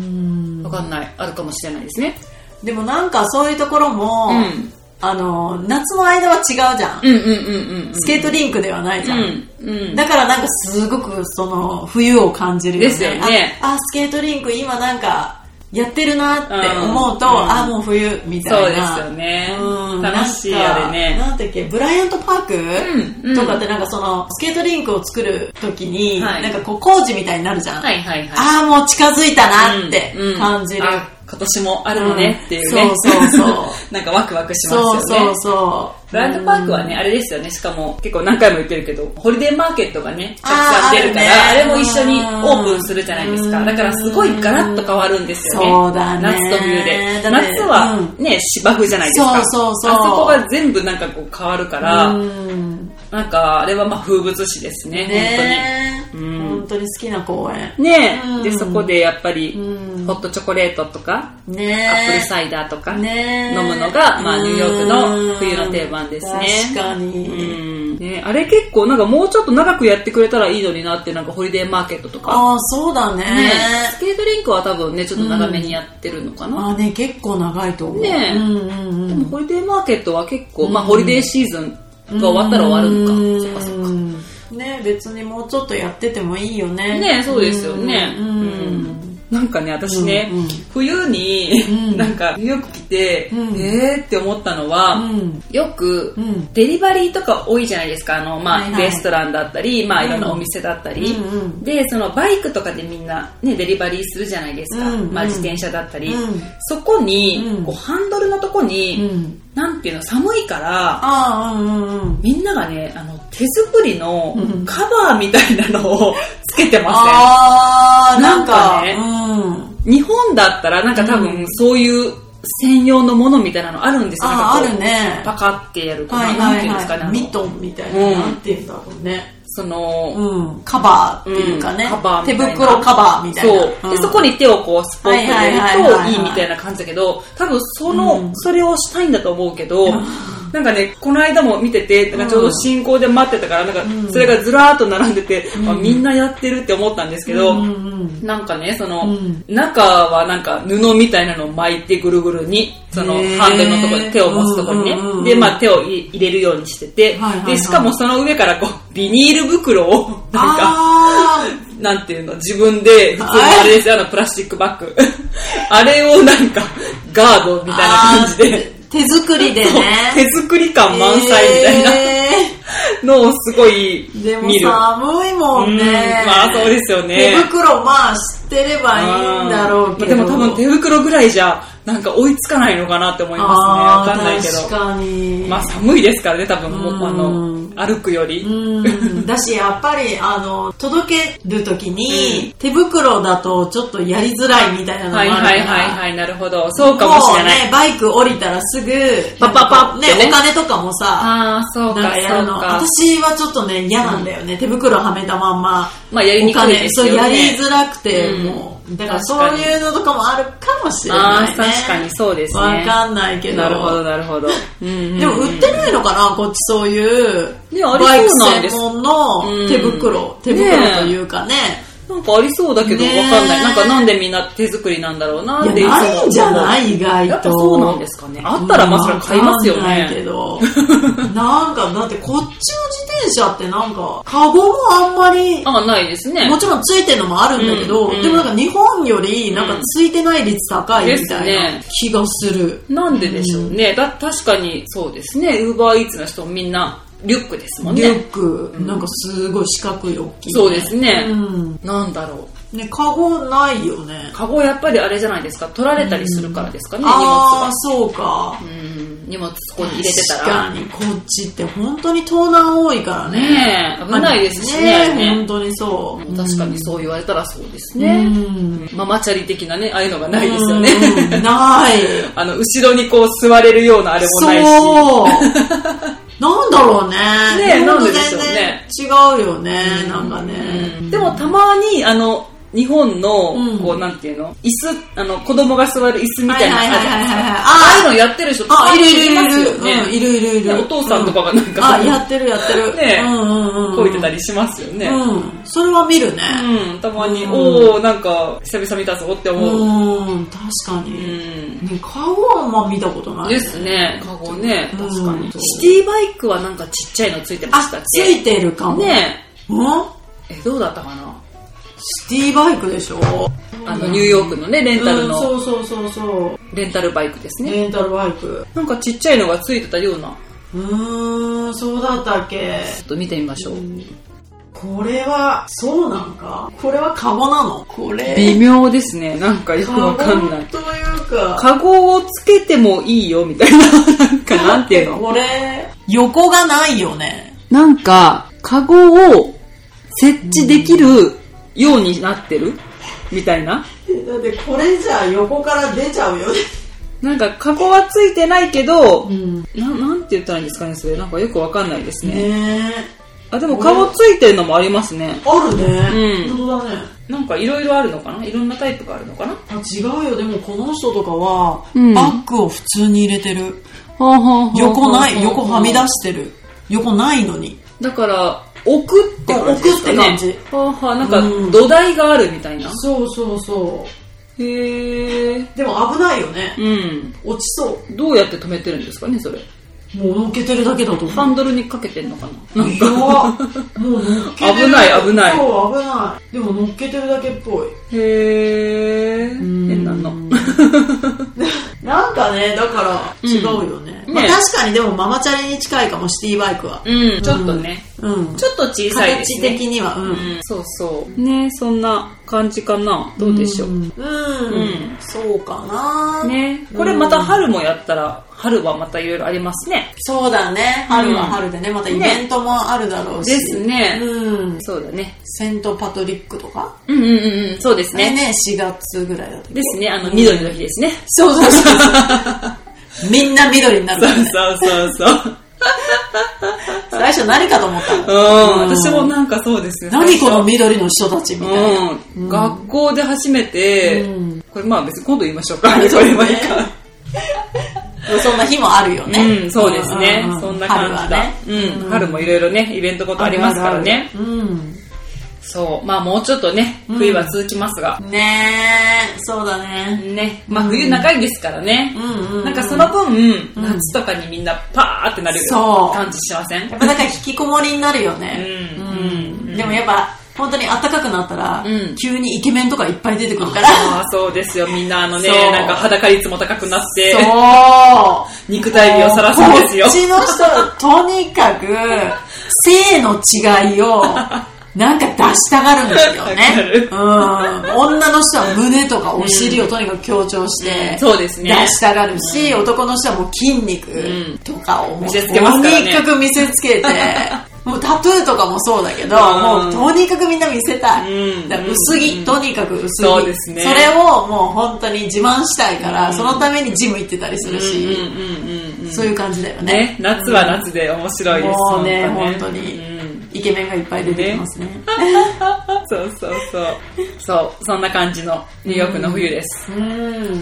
Speaker 1: わかんない。あるかもしれないですね。
Speaker 2: でもなんかそういうところも。うんあの夏の間は違うじゃん。
Speaker 1: うんうんうんうん、
Speaker 2: スケートリンクではないじゃん。
Speaker 1: うんうん、
Speaker 2: だからなんかすごくその冬を感じるよね。
Speaker 1: ですよね。
Speaker 2: あ、あスケートリンク今なんかやってるなって思うと、うん、あもう冬みたいな。
Speaker 1: そうですよね。うん、楽しいあれね。
Speaker 2: なんだっけブライアントパーク、うんうん、とかってなんかそのスケートリンクを作る時に、はい、なんかこう工事みたいになるじゃん。
Speaker 1: はいはいはい。
Speaker 2: あもう近づいたなって感じる。うんうん
Speaker 1: 今年もあるのねっていうね、
Speaker 2: うん、そうそうそう
Speaker 1: なんかワクワクしますよね。
Speaker 2: そうそうそう
Speaker 1: ブライアントパークはね、あれですよね。しかも結構何回も言ってるけどホリデーマーケットがねたくさん出るから あ,、ね、あれも一緒にオープンするじゃないですか。だからすごいガラッと変わるんですよね。
Speaker 2: そうだね
Speaker 1: 夏と冬で夏はね、うん、芝生じゃないですか。
Speaker 2: そうそうそう
Speaker 1: あそこが全部なんかこう変わるからうんなんかあれはまあ風物詩ですね。
Speaker 2: ね
Speaker 1: 本当に、うん、
Speaker 2: 本当に好きな公園
Speaker 1: ね、うん、でそこでやっぱりホットチョコレートとか、
Speaker 2: ね、
Speaker 1: アップルサイダーとか飲むのが、まあ、ニューヨークの冬の定番ですね。
Speaker 2: 確かに、
Speaker 1: うんね、あれ結構なんかもうちょっと長くやってくれたらいいのになって、なんかホリデーマーケットとか
Speaker 2: ああそうだ ね, ね
Speaker 1: スケートリンクは多分ねちょっと長めにやってるのかな、
Speaker 2: うん、あね結構長いと思う
Speaker 1: ね、うんうんうん、でもホリデーマーケットは結構、まあ、ホリデーシーズンが終わったら終わるのか、うん、そっかそっか
Speaker 2: ね別にもうちょっとやっててもいいよね。
Speaker 1: ねそうですよね。うん、うんなんかね私ね、うんうん、冬に、うん、なんかよく来て、うん、えーって思ったのは、うん、よく、うん、デリバリーとか多いじゃないですか。あの、まあはいはい、レストランだったり、まあ、いろんなお店だったり、うん、でそのバイクとかでみんな、ね、デリバリーするじゃないですか、うんまあ、自転車だったり、うん、そこに、うん、こうハンドルのとこに、うんなんていうの寒いから
Speaker 2: あ、うんうん、
Speaker 1: みんながねあの手作りのカバーみたいなのをつけてません？
Speaker 2: あー
Speaker 1: なんかね、
Speaker 2: うん、
Speaker 1: 日本だったらなんか多分そういう専用のものみたいなのあるんですよ。
Speaker 2: あ, あるね。
Speaker 1: パカってやるかな、
Speaker 2: はいはいはい、
Speaker 1: なんていうんですかね。
Speaker 2: ミトンみたいな、うん、なんていうんだろうね。
Speaker 1: その、
Speaker 2: うん、カバーっていうかね、うん、
Speaker 1: カバーみたいな
Speaker 2: 手袋カバーみたいな。
Speaker 1: そう。で、うん、そこに手をこうスポット入れるといいみたいな感じだけど、多分その、うん、それをしたいんだと思うけど、うん、なんかね、この間も見てて、なんかちょうど進行で待ってたから、なんかそれがずらーっと並んでて、うん、あみんなやってるって思ったんですけど、うん、なんかね、その、うん、中はなんか布みたいなのを巻いてぐるぐるに、そのハンドルのところで手を持つところにね、うんうんうん、で、まあ手を入れるようにしてて、はいはいはい、で、しかもその上からこう、ビニール袋を、なんか、なんていうの、自分で、普通のあれですよ、あのプラスチックバッグ。あれをなんか、ガードみたいな感じで。
Speaker 2: 手作りでね。
Speaker 1: 手作り感満載みたいな。えー、のをすごい見る。
Speaker 2: でも寒いもんね。
Speaker 1: うん、まあそうですよね。
Speaker 2: 手袋まあ知ってればいいんだろうけど。
Speaker 1: でも多分手袋ぐらいじゃ、なんか追いつかないのかなって思いますね。わかんないけど。
Speaker 2: 確かに。
Speaker 1: まあ寒いですからね、多分もうあの歩くより。
Speaker 2: うんだしやっぱりあの届けるときに、うん、手袋だとちょっとやりづらいみたいなのがあるから。
Speaker 1: はいはいはいはいなるほど。そうかもしれない。
Speaker 2: ねバイク降りたらすぐ
Speaker 1: パパパ
Speaker 2: ねお金とかもさ
Speaker 1: あそうか
Speaker 2: なんかやるの。私はちょっとね嫌なんだよね、うん、手袋はめたまんま。
Speaker 1: まあやりにくいですよね。
Speaker 2: そうやりづらくて、うん、もうだからそういうのとかもあるかもしれないね。
Speaker 1: あ、確かにそうですね。
Speaker 2: わかんないけど。
Speaker 1: なるほど、なるほど。
Speaker 2: うんうんうん、でも売ってないのかな、こっちそういう、ね、バイク専門の手袋、手袋というかね。
Speaker 1: なんかありそうだけどわかんない。なんかなんでみんな手作りなんだろうなって。
Speaker 2: いや、ないんじゃない？意外と。
Speaker 1: やっぱそうなんですかね。あったらまあそれは買いますよね。
Speaker 2: ないけど。なんかだってこっちの自転車ってなんかカゴもあんまり。
Speaker 1: あ、ないですね。
Speaker 2: もちろんついてるのもあるんだけど、うんうん、でもなんか日本よりなんかついてない率高いみたいな気がする。
Speaker 1: うん、なんででしょうね。だ確かにそうですね。ウーバーイーツの人もみんな。リュックですもんね。
Speaker 2: リュック、うん、なんかすごい四角い大きい、ね。
Speaker 1: そうですね。うん、なんだろ
Speaker 2: う。ね、カゴないよね。
Speaker 1: カゴやっぱりあれじゃないですか。取られたりするからですかね、
Speaker 2: うん、荷物が。ああ、そうか。
Speaker 1: うん、荷物そこに入れてたら。
Speaker 2: 確かに、こっちって本当に盗難多いからね。
Speaker 1: ねえ、危ないですしね。
Speaker 2: ね、本当にそう。
Speaker 1: 確かにそう言われたらそうですね。うん、ママチャリ的なね、ああいうのがないですよね。
Speaker 2: うん、ない。
Speaker 1: あの、後ろにこう座れるようなあれもないし。
Speaker 2: そう。なんだろうね。
Speaker 1: ねえ、なんででしょうね。
Speaker 2: 違うよね、うん、なんかね、
Speaker 1: うん。でもたまに、あの、日本の、こう、なんていうの椅子、あの、子供が座る椅子みたいなのあるじゃないですか。ああいうのやってる人
Speaker 2: あ、いるいるいるいる。うん、いるいるいる。
Speaker 1: お父さんとかがなんか、
Speaker 2: あ、やってるやってる。
Speaker 1: ね、こいてたりしますよね。
Speaker 2: うん。それは見るね。
Speaker 1: うん、たまに、おー、なんか、久々見たぞって思う。
Speaker 2: うん、確かに。ね、カゴはあんま見たことない。
Speaker 1: ですね、カゴね。確かに。シティバイクはなんかちっちゃいのついてましたっけ？
Speaker 2: ついてるかも。
Speaker 1: ね
Speaker 2: うん？
Speaker 1: え、どうだったかな？
Speaker 2: シティバイクでしょ。
Speaker 1: あのニューヨークのねレンタルの、
Speaker 2: うん、そうそうそうそう
Speaker 1: レンタルバイクですね。
Speaker 2: レンタルバイク
Speaker 1: なんかちっちゃいのがついてたような。
Speaker 2: うーん、そうだったっけ。
Speaker 1: ちょっと見てみましょう。うん、
Speaker 2: これはそうなんか。これはカゴなの？これ
Speaker 1: 微妙ですね。なんかよくわかんない。
Speaker 2: というか
Speaker 1: カゴをつけてもいいよみたいななんかなんていうの。
Speaker 2: これ横がないよね。
Speaker 1: なんかカゴを設置できる、うんようになってるみたいな。
Speaker 2: だってこれじゃ横から出ちゃうよね。
Speaker 1: なんかカゴはついてないけど、うん、な, なんて言ったらいいんですかねそれ。なんかよくわかんないですね。
Speaker 2: ね
Speaker 1: あ、でもカゴついてるのもありますね。
Speaker 2: あるね。
Speaker 1: うん。
Speaker 2: 本当だね。
Speaker 1: なんかいろいろあるのかな。いろんなタイプがあるのかな。
Speaker 2: あ、違うよ。でもこの人とかは、うん、バッグを普通に入れてる。横ない、横はみ出してる。横ないのに。
Speaker 1: だから置くって感じですかね。
Speaker 2: 置くって感じ。
Speaker 1: ははなんか土台があるみたいな。うん、
Speaker 2: そうそうそう。
Speaker 1: へえ。
Speaker 2: でも危ないよね。
Speaker 1: うん。
Speaker 2: 落ちそう。
Speaker 1: どうやって止めてるんですかねそれ。
Speaker 2: もう乗っけてるだけだと思う。
Speaker 1: ハンドルにかけてんのかな。なんか
Speaker 2: もう乗っけてる。
Speaker 1: 危ない危ない。
Speaker 2: そう危ない。でも乗っけてるだけっぽい。
Speaker 1: へえ。変なの。
Speaker 2: なんかね、だから違うよね。うん、まあ、ね確かにでもママチャリに近いかも、シティバイクは。
Speaker 1: うん、ちょっとね。うん。ちょっと小さいですね。
Speaker 2: 形的には。うん。うん、
Speaker 1: そうそう。ね、そんな感じかな。どうでしょう。うん。うん。
Speaker 2: うん、そうかな。
Speaker 1: ね。これまた春もやったら、春はまたいろいろありますね。
Speaker 2: そうだね。春は春でね、またイベントもあるだろうし。
Speaker 1: ですね。
Speaker 2: うん。
Speaker 1: そうだね。
Speaker 2: セントパトリックとか
Speaker 1: うんうんうんうん。そうですね。
Speaker 2: ね、しがつぐらいだった
Speaker 1: ですね。あの、緑の日ですね。
Speaker 2: そうそうそう。みんな緑になるからね。
Speaker 1: そうそうそうそう。
Speaker 2: 最初何かと思ったの。
Speaker 1: うん。私もなんかそうですね。
Speaker 2: 何この緑の人たちみたいな。
Speaker 1: うん。学校で初めて、これまあ別に今度言いましょうか。これはいいか。
Speaker 2: そんな日もあるよね。
Speaker 1: うん、そうですね。そんな感じだ。うん。春もいろいろね、イベントことありますからね。うん。そう。まあもうちょっとね、冬は続きますが。
Speaker 2: ねえ、そうだね。
Speaker 1: ね。まあ冬長いですからね。なんかその分、夏とかにみんなパーってなる感じしません？
Speaker 2: やっぱなんか引きこもりになるよね。うん。でもやっぱ、本当に暖かくなったら、うん、急にイケメンとかいっぱい出てくるから。
Speaker 1: ああ、そうですよ。みんなあのね、なんか裸率も高くなって、
Speaker 2: そう
Speaker 1: 肉体美をさらすんですよ。
Speaker 2: こっちの人、とにかく、性の違いを、なんか出したがるんですよね。うん。女の人は胸とかお尻をとにかく強調して、
Speaker 1: そうですね。
Speaker 2: 出したがるし、うん、男の人はもう筋肉とかをもう、
Speaker 1: 見せつけますからね。
Speaker 2: とにかく見せつけて、もうタトゥーとかもそうだけど、うん、もうとにかくみんな見せたい。うん、だから薄着、うん、とにかく薄着。
Speaker 1: そうですね。
Speaker 2: それをもう本当に自慢したいから、うん、そのためにジム行ってたりするし、そういう感じだよね。
Speaker 1: ね、夏は夏で面白いです。
Speaker 2: もうね、本当に。 イケメンがいっぱい出てきますね。ね
Speaker 1: そうそうそう。そう、そんな感じのニューヨークの冬です。うん。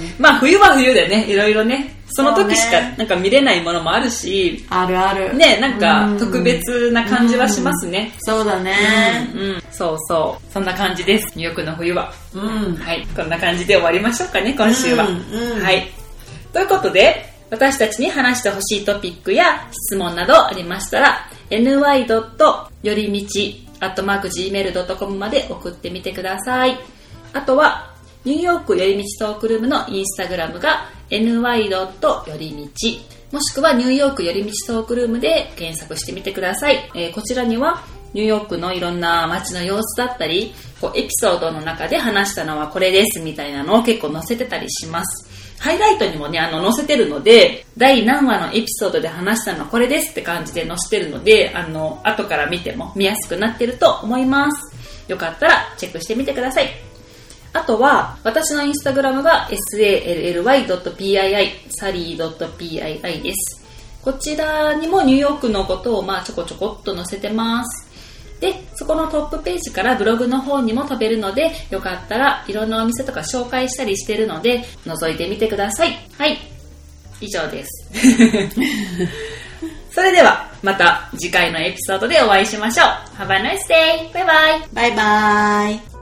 Speaker 1: まあ冬は冬でね、いろいろね、その時しかなんか見れないものもあるし、
Speaker 2: あるある。
Speaker 1: ね、なんか特別な感じはしますね。
Speaker 2: うそうだね、
Speaker 1: うん。うん。そうそう。そんな感じです。ニューヨークの冬は。うん。はい。こんな感じで終わりましょうかね、今週は。うんうん、はい。ということで、私たちに話してほしいトピックや質問などありましたら、エヌワイ よりみち アットマーク ジーメール ドットコム まで送ってみてください。あとは、ニューヨークよりみちトークルームのインスタグラムが エヌワイ よりみち、もしくはニューヨークよりみちトークルームで検索してみてください。えー、こちらにはニューヨークのいろんな街の様子だったり、こうエピソードの中で話したのはこれですみたいなのを結構載せてたりします。ハイライトにもね、あの、載せてるので、第何話のエピソードで話したのはこれですって感じで載せてるので、あの、後から見ても見やすくなってると思います。よかったらチェックしてみてください。あとは、私のインスタグラムが サリードットピーアイアイ、サリードットピーアイアイ です。こちらにもニューヨークのことをまあちょこちょこっと載せてます。で、そこのトップページからブログの方にも飛べるので、よかったらいろんなお店とか紹介したりしてるので、覗いてみてください。はい。以上です。それでは、また次回のエピソードでお会いしましょう。Have a nice day! バイバイ！
Speaker 2: バイバイ！